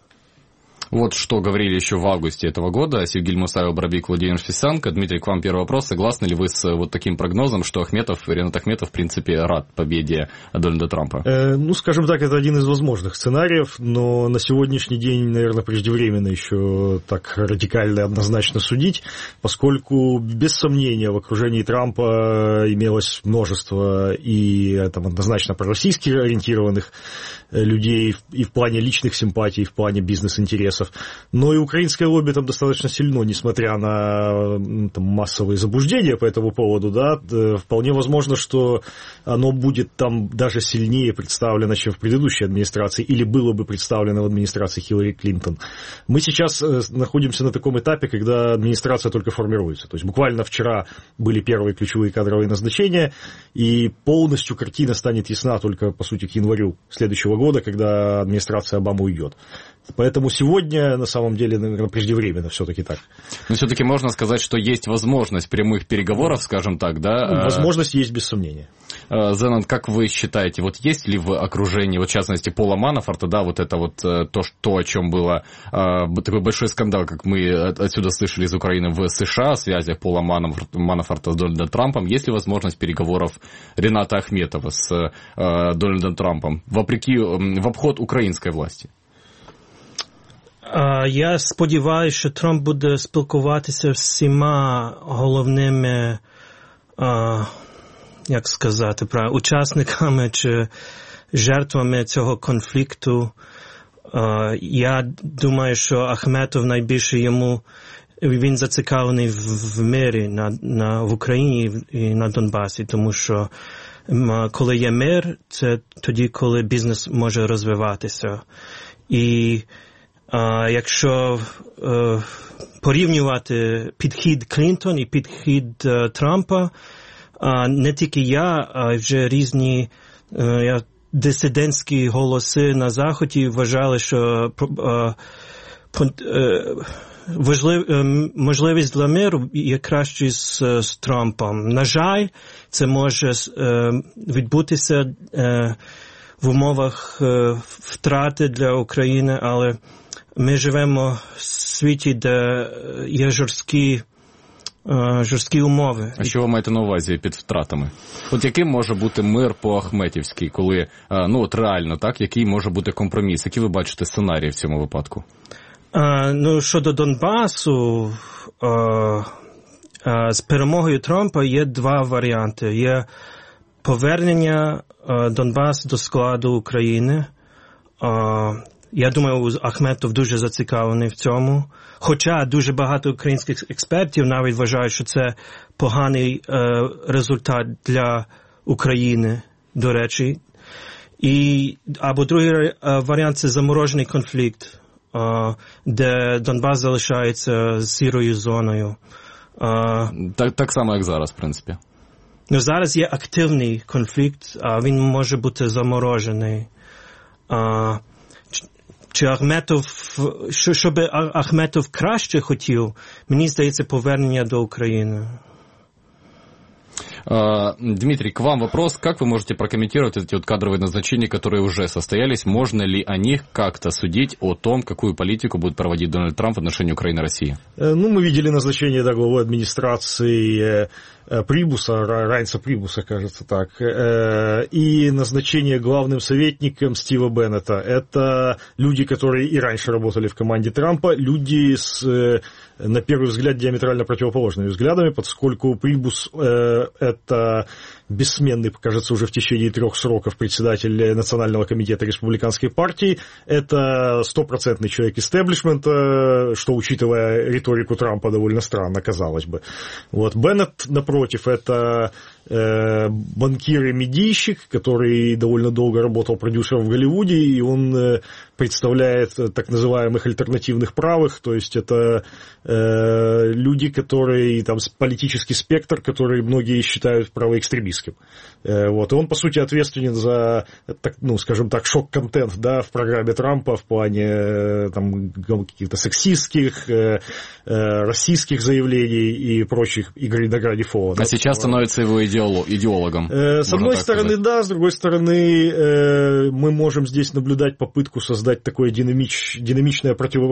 Вот что говорили еще в августе этого года Севгиль Мусаев, Барабик, Владимир Фисенко. Дмитрий, к вам первый вопрос. Согласны ли вы с вот таким прогнозом, что Ренат Ахметов, в принципе, рад победе Дональда Трампа? Ну, скажем так, это один из возможных сценариев, но на сегодняшний день, наверное, преждевременно еще так радикально и однозначно судить, поскольку, без сомнения, в окружении Трампа имелось множество и там однозначно пророссийски ориентированных людей и в плане личных симпатий, и в плане бизнес-интересов. Но и украинское лобби там достаточно сильно, несмотря на там, массовые заблуждения по этому поводу, да, вполне возможно, что оно будет там даже сильнее представлено, чем в предыдущей администрации, или было бы представлено в администрации Хиллари Клинтон. Мы сейчас находимся на таком этапе, когда администрация только формируется. То есть буквально вчера были первые ключевые кадровые назначения, и полностью картина станет ясна только, по сути, к январю следующего года, когда администрация Обамы уйдет. Поэтому сегодня, на самом деле, наверное, преждевременно все-таки так. Но все-таки можно сказать, что есть возможность прямых переговоров, скажем так, да? Возможность есть, без сомнения. Зенон, как вы считаете, вот есть ли в окружении, вот в частности, Пола Манафорта, да, вот это вот то, о чем было такой большой скандал, как мы отсюда слышали из Украины, в США, о связях Пола Манафорта с Дональдом Трампом, есть ли возможность переговоров Рената Ахметова с Дональдом Трампом, в обход украинской власти? Я сподіваюся, що Трамп буде спілкуватися з всіма головними, як сказати, учасниками чи жертвами цього конфлікту. Я думаю, що Ахметов найбільше він зацікавлений в мирі в Україні і на Донбасі, тому що коли є мир, це тоді, коли бізнес може розвиватися. І якщо порівнювати підхід Клінтон і підхід Трампа, не тільки я, а вже різні дисидентські голоси на Заході вважали, що можливість для миру є краще з Трампом. На жаль, це може відбутися в умовах втрати для України, але ми живемо в світі, де є жорсткі умови. А що ви маєте на увазі під втратами? От яким може бути мир по-ахметівськи, коли, от реально, так, який може бути компроміс? Які ви бачите сценарії в цьому випадку? Щодо Донбасу, з перемогою Трампа є два варіанти. Є повернення Донбасу до складу України. Я думаю, Ахметов дуже зацікавлений в цьому. Хоча дуже багато українських експертів навіть вважають, що це поганий результат для України, до речі. Або другий варіант – це заморожений конфлікт, де Донбас залишається сірою зоною. Так само, як зараз, в принципі. Зараз є активний конфлікт, а він може бути заморожений. Чи щоб Ахметов краще хотів, мені здається, повернення до України. Дмитрий, к вам вопрос. Как вы можете прокомментировать эти вот кадровые назначения, которые уже состоялись? Можно ли о них как-то судить, о том, какую политику будет проводить Дональд Трамп в отношении Украины и России? Мы видели назначение главы администрации Райнса Прибуса, кажется так, и назначение главным советником Стива Беннета. Это люди, которые и раньше работали в команде Трампа, люди с, на первый взгляд, диаметрально противоположными взглядами, поскольку Прибус это бессменный, кажется, уже в течение 3 сроков председатель Национального комитета Республиканской партии. Это стопроцентный человек истеблишмента, что, учитывая риторику Трампа, довольно странно, казалось бы. Вот. Беннет, напротив, это банкир и медийщик, который довольно долго работал продюсером в Голливуде, и он представляет так называемых альтернативных правых, то есть это люди, которые, там, политический спектр, который многие считают правоэкстремистским. Вот. И он, по сути, ответственен за, ну, скажем так, шок-контент, да, в программе Трампа в плане там, каких-то сексистских, российских заявлений и прочих игр на грани фола. А да, сейчас становится его идеологом. С одной стороны, сказать. Да, с другой стороны, мы можем здесь наблюдать попытку создать такое динамичное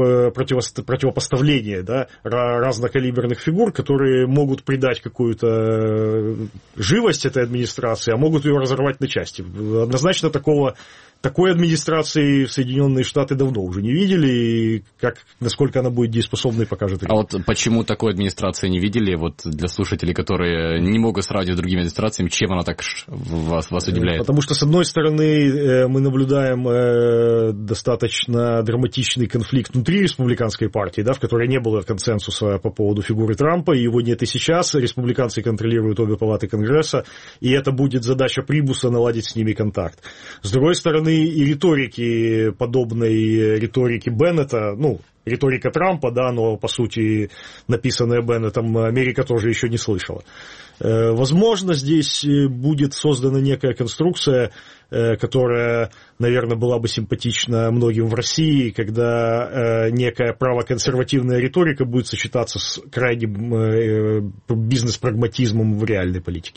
противопоставление, да, разнокалиберных фигур, которые могут придать какую-то живость этой администрации, а могут ее разорвать на части. Однозначно такой администрации в Соединенные Штаты давно уже не видели, и насколько она будет дееспособной, покажет. А вот почему такой администрации не видели, вот для слушателей, которые не могут сравнивать с другими администрациями, чем она так вас удивляет? Потому что, с одной стороны, мы наблюдаем достаточно драматичный конфликт внутри республиканской партии, да, в которой не было консенсуса по поводу фигуры Трампа, и его нет и сейчас. Республиканцы контролируют обе палаты Конгресса, и это будет задача Прибуса наладить с ними контакт. С другой стороны, и риторики, подобной риторики Беннета, ну, риторика Трампа, да, но, по сути, написанная Беннетом, Америка тоже еще не слышала. Возможно, здесь будет создана некая конструкция, которая, наверное, была бы симпатична многим в России, когда некая правоконсервативная риторика будет сочетаться с крайним бизнес-прагматизмом в реальной политике.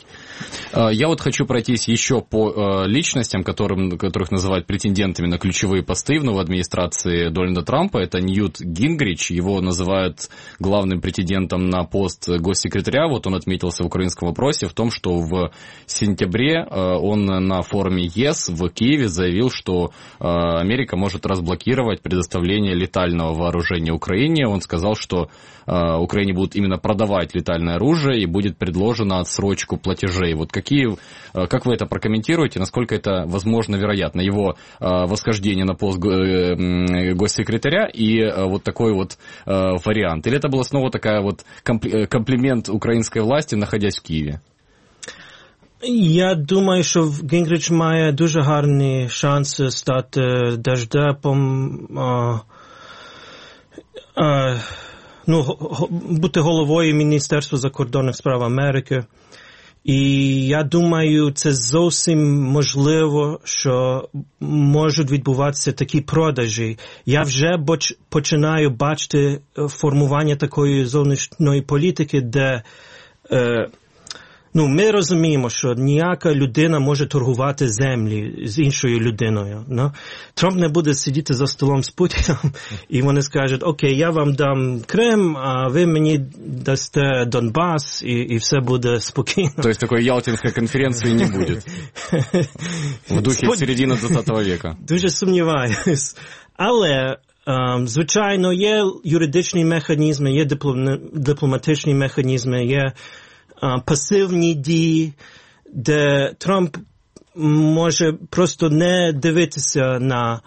Я вот хочу пройтись еще по личностям, которых называют претендентами на ключевые посты в новой администрации Дональда Трампа. Это Ньют Гингрич, его называют главным претендентом на пост госсекретаря. Вот он отметился в украинском вопросе в том, что в сентябре он на форуме ЕС в Киеве заявил, что Америка может разблокировать предоставление летального вооружения Украине. Он сказал, что Украине будут именно продавать летальное оружие и будет предложена отсрочку платежей. Вот как вы это прокомментируете, насколько это возможно, вероятно, его восхождение на пост госсекретаря и вот такой вот вариант? Или это была снова такая вот комплимент украинской власти, находясь в Києві? Я думаю, що Гінгрич має дуже гарні шанси стати держдепом, бути головою Міністерства закордонних справ Америки. І я думаю, це зовсім можливо, що можуть відбуватися такі продажі. Я вже починаю бачити формування такої зовнішньої політики, де ми розуміємо, що ніяка людина може торгувати землі з іншою людиною. Трамп не буде сидіти за столом з Путіном, і вони скажуть, окей, я вам дам Крим, а ви мені дасте Донбас, і все буде спокійно. То есть такой Ялтинской конференции не будет? В духе середини 20 века? Дуже сумніваюсь. Але, звичайно, є юридичні механізми, є дипломатичні механізми, є пасивні дії, де Трамп може просто не дивитися на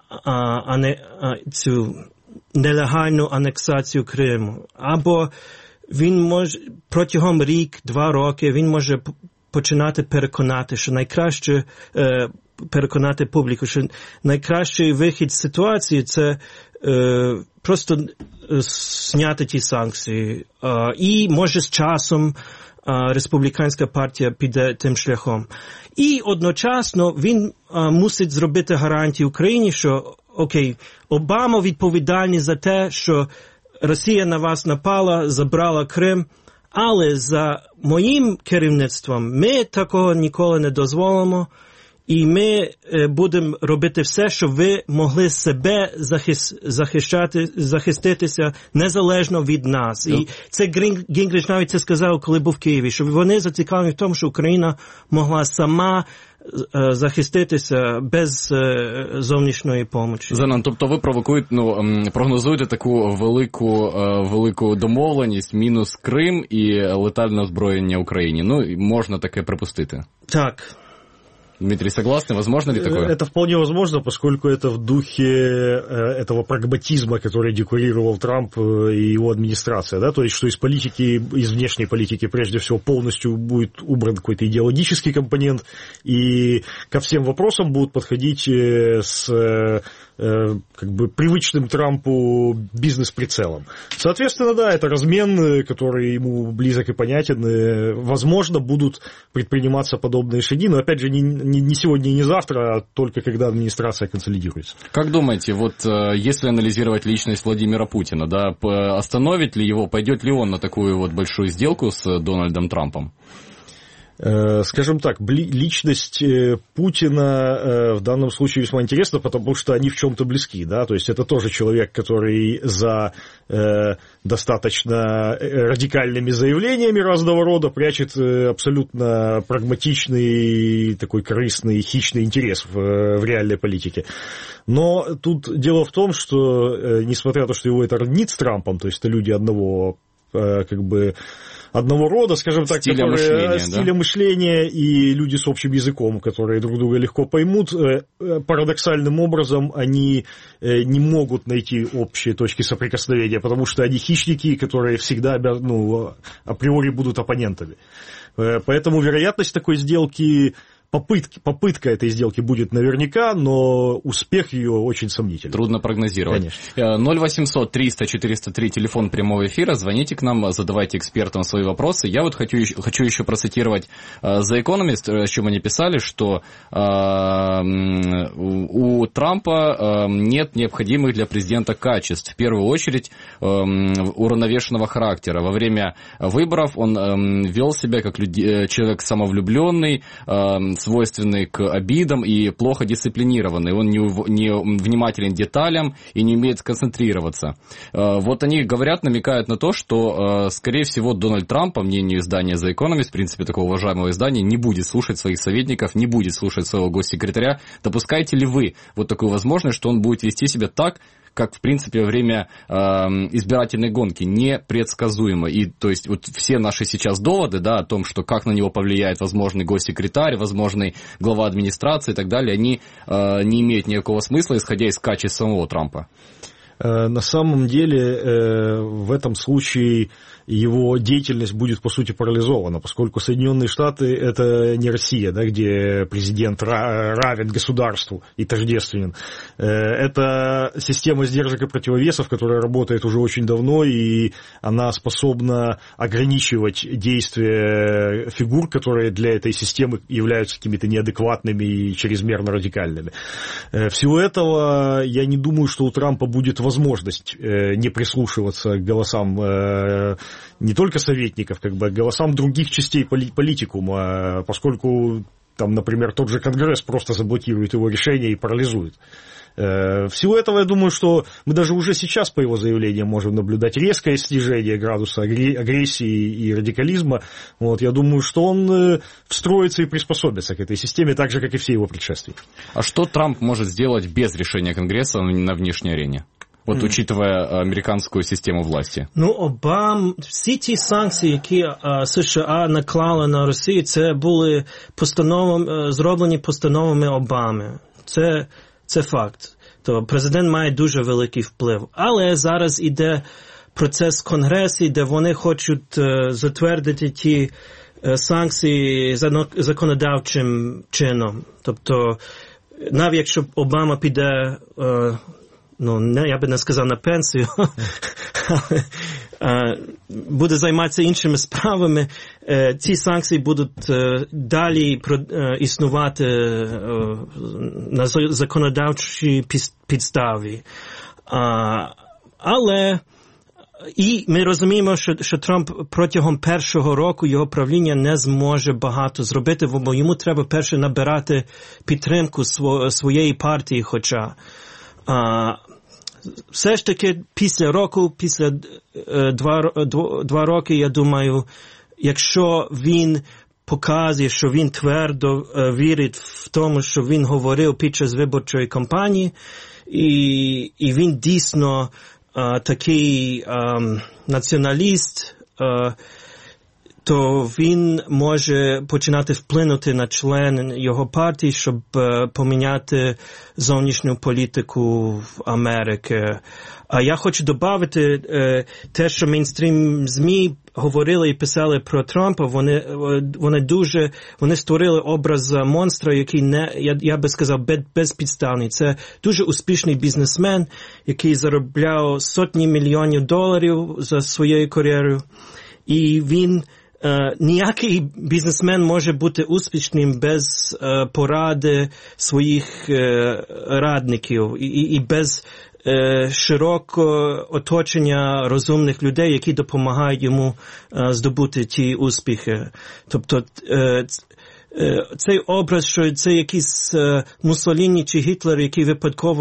цю нелегальну анексацію Криму. Або він може протягом рік-два роки він може починати переконати, що найкраще переконати публіку, що найкращий вихід з ситуації – це просто зняти ті санкції. І, може, з часом республіканська партія піде тим шляхом. І одночасно він мусить зробити гарантії Україні, що, окей, Обама відповідальний за те, що Росія на вас напала, забрала Крим, але за моїм керівництвом ми такого ніколи не дозволимо. І ми будемо робити все, щоб ви могли себе захиститися незалежно від нас. І це Гінгрич навіть це сказав, коли був в Києві, що вони зацікавлені в тому, що Україна могла сама захиститися без зовнішньої помочі. Зенон, тобто ви прогнозуєте таку велику домовленість, мінус Крим і летальне озброєння Україні. Можна таке припустити? Так. Дмитрий, согласны? Возможно ли такое? Это вполне возможно, поскольку это в духе этого прагматизма, который декорировал Трамп и его администрация, да, то есть, что из внешней политики, прежде всего, полностью будет убран какой-то идеологический компонент, и ко всем вопросам будут подходить с привычным Трампу бизнес-прицелом. Соответственно, да, это размен, который ему близок и понятен. Возможно, будут предприниматься подобные шаги, но, опять же, не сегодня и не завтра, а только когда администрация консолидируется. Как думаете, если анализировать личность Владимира Путина, да, остановит ли его, пойдет ли он на такую большую сделку с Дональдом Трампом? Скажем так, личность Путина в данном случае весьма интересна, потому что они в чем-то близки, да, то есть это тоже человек, который за достаточно радикальными заявлениями разного рода прячет абсолютно прагматичный, такой корыстный, хищный интерес в реальной политике. Но тут дело в том, что, несмотря на то, что его это роднит с Трампом, то есть это люди одного рода, скажем так, стиля мышления и люди с общим языком, которые друг друга легко поймут, парадоксальным образом они не могут найти общие точки соприкосновения, потому что они хищники, которые всегда априори будут оппонентами. Поэтому вероятность такой сделки, попытка этой сделки будет наверняка, но успех ее очень сомнительный. Трудно прогнозировать. Конечно. 0800-300-403, телефон прямого эфира. Звоните к нам, задавайте экспертам свои вопросы. Я хочу еще процитировать The Economist, о чем они писали, что у Трампа нет необходимых для президента качеств. В первую очередь уравновешенного характера. Во время выборов он вел себя как человек самовлюбленный, свойственный к обидам и плохо дисциплинированный. Он не внимателен к деталям и не умеет сконцентрироваться. Они намекают на то, что, скорее всего, Дональд Трамп, по мнению издания The Economist, в принципе, такого уважаемого издания, не будет слушать своих советников, не будет слушать своего госсекретаря. Допускаете ли вы такую возможность, что он будет вести себя так, как, в принципе, во время избирательной гонки, непредсказуемо. И, то есть, все наши сейчас доводы, да, о том, что как на него повлияет возможный госсекретарь, возможный глава администрации и так далее, они не имеют никакого смысла, исходя из качеств самого Трампа. На самом деле, в этом случае его деятельность будет, по сути, парализована, поскольку Соединенные Штаты – это не Россия, да, где президент равен государству и тождественен. Это система сдержек и противовесов, которая работает уже очень давно, и она способна ограничивать действия фигур, которые для этой системы являются какими-то неадекватными и чрезмерно радикальными. В силу этого я не думаю, что у Трампа будет возможность не прислушиваться к голосам не только советников, а к голосам других частей политикума, поскольку там, например, тот же Конгресс просто заблокирует его решение и парализует. В силу этого я думаю, что мы даже уже сейчас по его заявлениям можем наблюдать резкое снижение градуса агрессии и радикализма. Я думаю, что он встроится и приспособится к этой системе, так же, как и все его предшественники. А что Трамп может сделать без решения Конгресса на внешней арене? Учитывая американську систему власті. Всі ті санкції, які США наклали на Росію, це були зроблені постановами Обами. Це факт. То президент має дуже великий вплив. Але зараз іде процес в Конгресі, де вони хочуть затвердити ті санкції законодавчим чином. Тобто, навіть якщо Обама піде... я би не сказав на пенсію, буде займатися іншими справами, ці санкції будуть далі існувати на законодавчій підставі. Але і ми розуміємо, що Трамп протягом першого року його правління не зможе багато зробити, бо йому треба перше набирати підтримку своєї партії, хоча все ж таки після два роки, я думаю, якщо він показує, що він твердо вірить в тому, що він говорив під час виборчої кампанії, і він дійсно такий націоналіст, то він може починати вплинути на член його партії, щоб поміняти зовнішню політику в Америці. А я хочу додати те, що мейнстрім ЗМІ говорили і писали про Трампа, вони створили образ монстра, який я би сказав, безпідставний. Це дуже успішний бізнесмен, який заробляв сотні мільйонів доларів за своєю кар'єрою. І він ніякий бізнесмен може бути успішним без поради своїх радників і без широкого оточення розумних людей, які допомагають йому здобути ті успіхи. Тобто цей образ, що це якийсь Муссоліні чи Гітлер, який випадково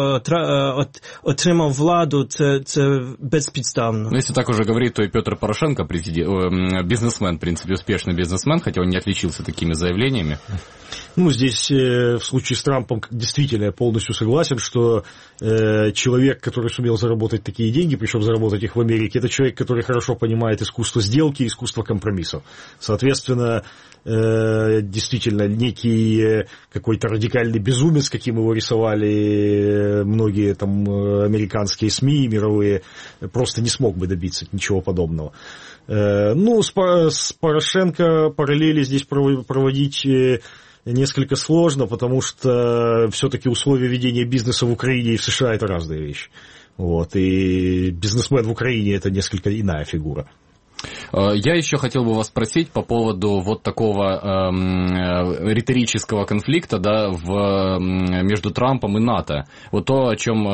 отримав владу, це безпідставно. Ну, если так уже говорить, то и Петр Порошенко, бизнесмен, в принципе, успешный бизнесмен, хотя он не отличился такими заявлениями. Ну, здесь в случае с Трампом действительно я полностью согласен, что человек, который сумел заработать такие деньги, причем заработать их в Америке, это человек, который хорошо понимает искусство сделки, искусство компромиссов. Соответственно, действительно, некий какой-то радикальный безумец, каким его рисовали многие там американские СМИ мировые, просто не смог бы добиться ничего подобного. Ну, с Порошенко параллели здесь проводить несколько сложно, потому что все-таки условия ведения бизнеса в Украине и в США – это разные вещи. Вот, и бизнесмен в Украине – это несколько иная фигура. Я еще хотел бы вас спросить по поводу вот такого риторического конфликта, да, между Трампом и НАТО. Вот то, о чем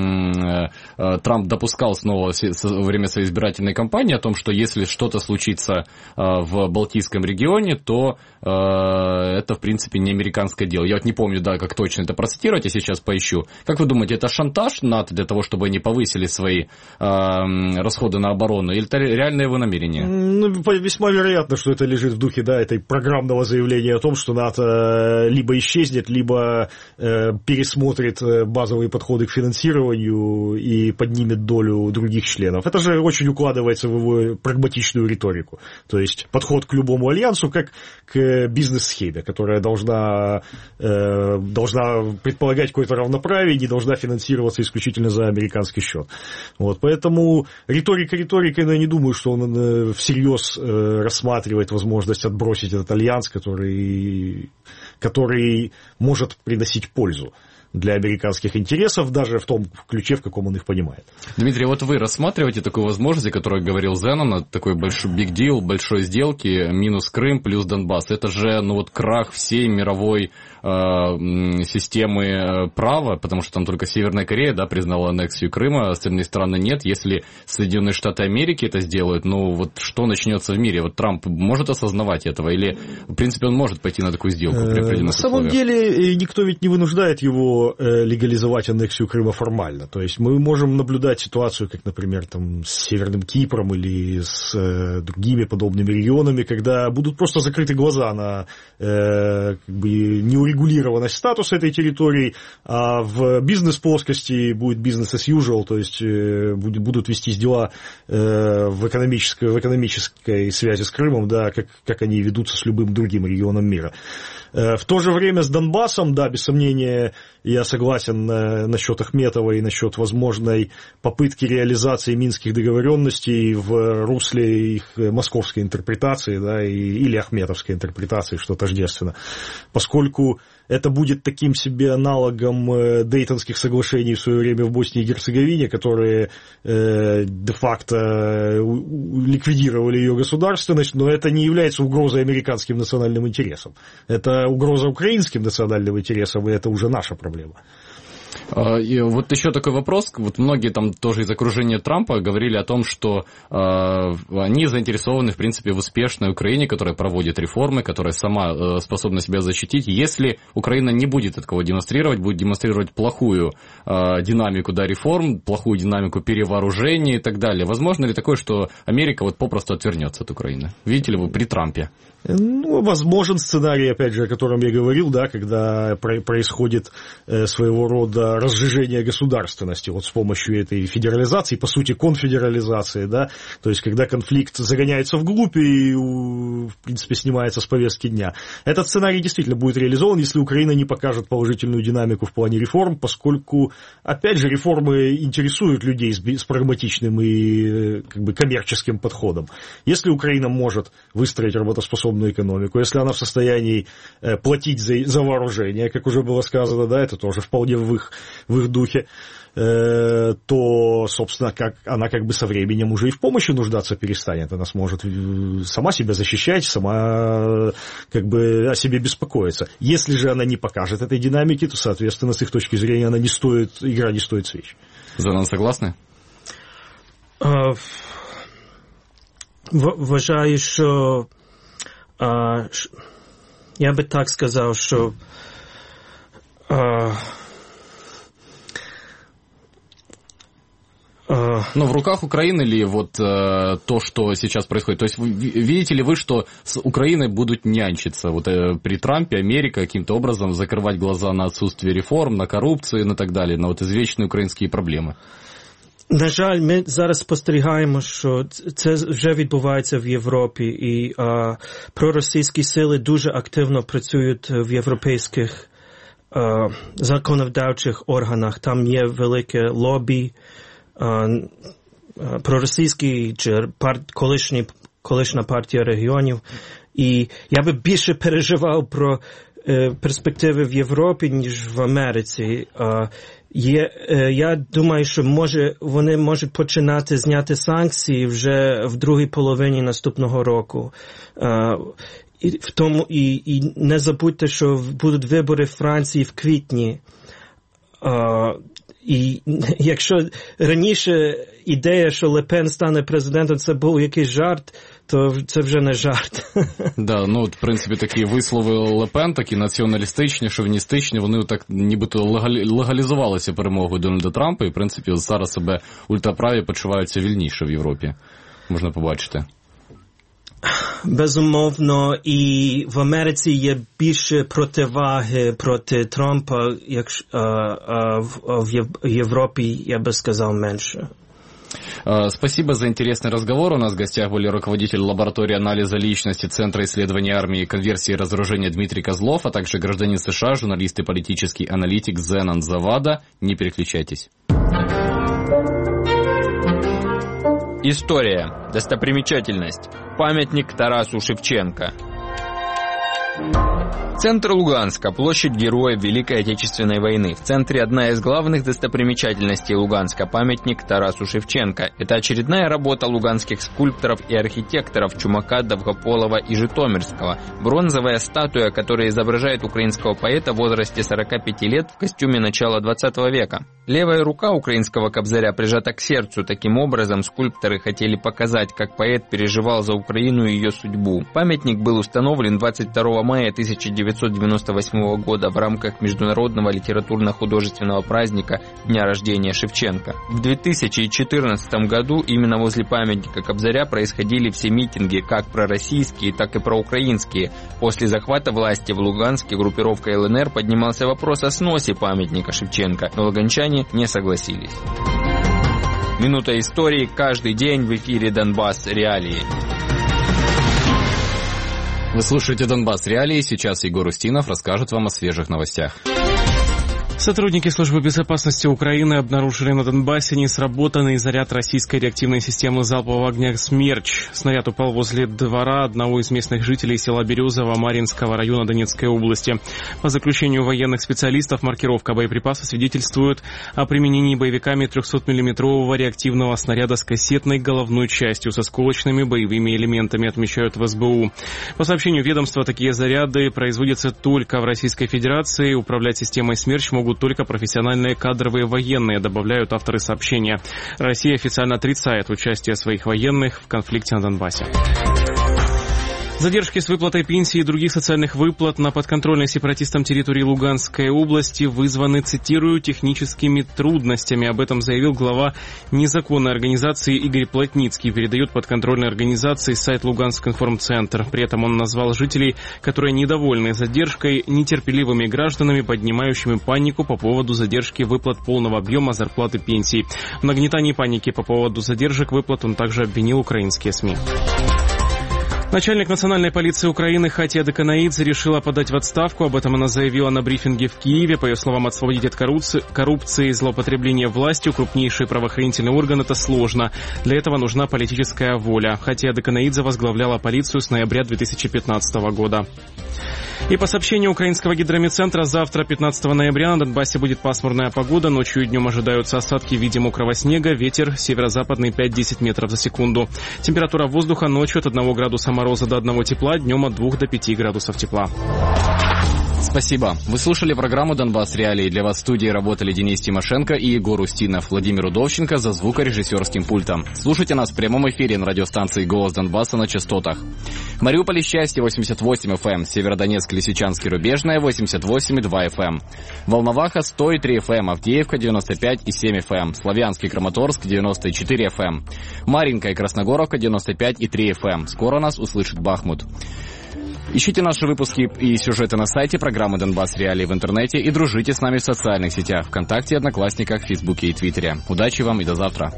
Трамп допускал снова во время своей избирательной кампании, о том, что если что-то случится в Балтийском регионе, то это, в принципе, не американское дело. Я вот не помню, да, как точно это процитировать, я сейчас поищу. Как вы думаете, это шантаж НАТО для того, чтобы они повысили свои расходы на оборону, или это реально его намерение? Ну, весьма вероятно, что это лежит в духе, да, этой программного заявления о том, что НАТО либо исчезнет, либо пересмотрит базовые подходы к финансированию и поднимет долю других членов. Это же очень укладывается в его прагматичную риторику. То есть подход к любому альянсу как к бизнес-схеме, которая должна предполагать какое-то равноправие, не должна финансироваться исключительно за американский счет. Вот, поэтому риторика, но я не думаю, что он всерьез рассматривает возможность отбросить этот альянс, который может приносить пользу для американских интересов, даже в том ключе, в каком он их понимает. Дмитрий, вот вы рассматриваете такую возможность, о которой говорил Зеннон, такой большой big deal, большой сделки, минус Крым, плюс Донбасс. Это же, ну вот, крах всей мировой системы права, потому что там только Северная Корея, да, признала аннексию Крыма, остальные страны нет. Если Соединенные Штаты Америки это сделают, ну вот что начнется в мире? Вот Трамп может осознавать этого? Или, в принципе, он может пойти на такую сделку при определенных условиях? На самом деле, никто ведь не вынуждает его легализовать аннексию Крыма формально. То есть мы можем наблюдать ситуацию, как, например, там, с Северным Кипром или с другими подобными регионами, когда будут просто закрыты глаза на как бы неурегулированность статуса этой территории, а в бизнес-плоскости будет business as usual, то есть будут вестись дела в экономической связи с Крымом, да, как они ведутся с любым другим регионом мира. В то же время с Донбассом, да, без сомнения, я согласен насчет Ахметова и насчет возможной попытки реализации минских договоренностей в русле их московской интерпретации, да, или ахметовской интерпретации, что тождественно, поскольку это будет таким себе аналогом Дейтонских соглашений в свое время в Боснии и Герцеговине, которые де-факто ликвидировали ее государственность, но это не является угрозой американским национальным интересам. Это угроза украинским национальным интересам, и это уже наша проблема. И вот еще такой вопрос. Вот многие там тоже из окружения Трампа говорили о том, что они заинтересованы, в принципе, в успешной Украине, которая проводит реформы, которая сама способна себя защитить. Если Украина не будет такого демонстрировать, будет демонстрировать плохую динамику, да, реформ, плохую динамику перевооружения и так далее, возможно ли такое, что Америка вот попросту отвернется от Украины? Видите ли вы при Трампе? Ну, возможен сценарий, опять же, о котором я говорил, да, когда происходит своего рода разжижение государственности вот с помощью этой федерализации, по сути, конфедерализации, да, то есть когда конфликт загоняется вглубь и, в принципе, снимается с повестки дня. Этот сценарий действительно будет реализован, если Украина не покажет положительную динамику в плане реформ, поскольку, опять же, реформы интересуют людей с прагматичным и как бы коммерческим подходом. Если Украина может выстроить работоспособную экономику, если она в состоянии платить за вооружение, как уже было сказано, да, это тоже вполне в их духе, то, собственно, она как бы со временем уже и в помощи нуждаться перестанет. Она сможет сама себя защищать, сама как бы о себе беспокоиться. Если же она не покажет этой динамики, то, соответственно, с их точки зрения игра не стоит свеч. Зоран, согласны? Вважаю, що я би так сказав, що но в руках Украины ли вот то, что сейчас происходит? То есть видите ли вы, что с Украиной будут нянчиться? Вот при Трампе Америка каким-то образом закрывать глаза на отсутствие реформ, на коррупцию и на так далее, на вот извечные украинские проблемы? На жаль, ми зараз спостерігаємо, що це вже відбувається в Європі, і проросійські сили дуже активно працюють в європейських законодавчих органах. Там є велике лобі, проросійський чи колишня партія регіонів. І я би більше переживав про перспективи в Європі, ніж в Америці. Я думаю, що вони можуть починати зняти санкції вже в другій половині наступного року. І не забудьте, що будуть вибори в Франції в квітні. І якщо раніше ідея, що Ле Пен стане президентом, це був якийсь жарт, то це вже не жарт. Да, ну, в принципі, такі вислови Ле Пен, такі націоналістичні, шовіністичні, вони так нібито легалізувалися перемогою Дональда Трампа, і, в принципі, зараз себе ультраправі почуваються вільніше в Європі. Можна побачити. Безумовно, і в Америці є більше противаги проти Трампа, а в Європі, я би сказав, менше. Спасибо за интересный разговор. У нас в гостях были руководитель лаборатории анализа личности Центра исследования армии, конверсии и разоружения Дмитрий Козлов, а также гражданин США, журналист и политический аналитик Зенон Завада. Не переключайтесь. История. Достопримечательность. Памятник Тарасу Шевченко. Центр Луганска, площадь Героев Великой Отечественной войны. В центре одна из главных достопримечательностей Луганска – памятник Тарасу Шевченко. Это очередная работа луганских скульпторов и архитекторов Чумака, Довгополова и Житомирского. Бронзовая статуя, которая изображает украинского поэта в возрасте 45 лет в костюме начала 20 века. Левая рука украинского кобзаря прижата к сердцу. Таким образом, скульпторы хотели показать, как поэт переживал за Украину и ее судьбу. Памятник был установлен 22 мая 1998 года в рамках международного литературно-художественного праздника Дня рождения Шевченко. В 2014 году именно возле памятника Кобзаря происходили все митинги, как пророссийские, так и проукраинские. После захвата власти в Луганске группировкой ЛНР поднимался вопрос о сносе памятника Шевченко, но луганчане не согласились. Минута истории каждый день в эфире «Донбасс. Реалии». Вы слушаете «Донбасс. Реалии». Сейчас Егор Устинов расскажет вам о свежих новостях. Сотрудники службы безопасности Украины обнаружили на Донбассе несработанный заряд российской реактивной системы залпового огня «Смерч». Снаряд упал возле двора одного из местных жителей села Березово Марьинского района Донецкой области. По заключению военных специалистов, маркировка боеприпаса свидетельствует о применении боевиками 300-миллиметрового реактивного снаряда с кассетной головной частью с осколочными боевыми элементами, отмечают в СБУ. По сообщению ведомства, такие заряды производятся только в Российской Федерации. Управлять системой «Смерч» могут только профессиональные кадровые военные, добавляют авторы сообщения. Россия официально отрицает участие своих военных в конфликте на Донбассе. Задержки с выплатой пенсии и других социальных выплат на подконтрольной сепаратистам территории Луганской области вызваны, цитирую, техническими трудностями. Об этом заявил глава незаконной организации Игорь Плотницкий, передает подконтрольной организации сайт Луганск информцентр. При этом он назвал жителей, которые недовольны задержкой, нетерпеливыми гражданами, поднимающими панику по поводу задержки выплат полного объема зарплаты пенсий. В нагнетании паники по поводу задержек выплат он также обвинил украинские СМИ. Начальник национальной полиции Украины Хатия Деканаидзе решила подать в отставку. Об этом она заявила на брифинге в Киеве. По ее словам, освободить от коррупции и злоупотребления властью крупнейший правоохранительный орган — это сложно. Для этого нужна политическая воля. Хатия Деканаидзе возглавляла полицию с ноября 2015 года. И по сообщению украинского гидрометцентра, завтра, 15 ноября, на Донбассе будет пасмурная погода. Ночью и днем ожидаются осадки в виде мокрого снега. Ветер северо-западный 5-10 метров за секунду. Температура воздуха ночью от 1 градуса мороза до 1 тепла, днем от 2 до 5 градусов тепла. Спасибо. Вы слушали программу «Донбасс Реалии». Для вас в студии работали Денис Тимошенко и Егор Устинов. Владимир Удовченко за звукорежиссерским пультом. Слушайте нас в прямом эфире на радиостанции «Голос Донбасса» на частотах. В Мариуполе счастье 88 FM, Северодонецк, Лисичанск, Рубежная 88,2 FM. Волноваха 103 FM, Авдеевка 95,7 FM, Славянск и Краматорск 94 FM, Маринка и Красногоровка 95,3 FM. Скоро нас услышит Бахмут. Ищите наши выпуски и сюжеты на сайте программы «Донбасс Реалии» в интернете и дружите с нами в социальных сетях ВКонтакте, Одноклассниках, Фейсбуке и Твиттере. Удачи вам и до завтра.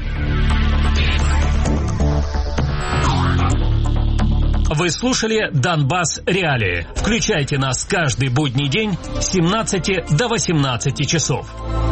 Вы слушали «Донбасс Реалии». Включайте нас каждый будний день с 17 до 18 часов.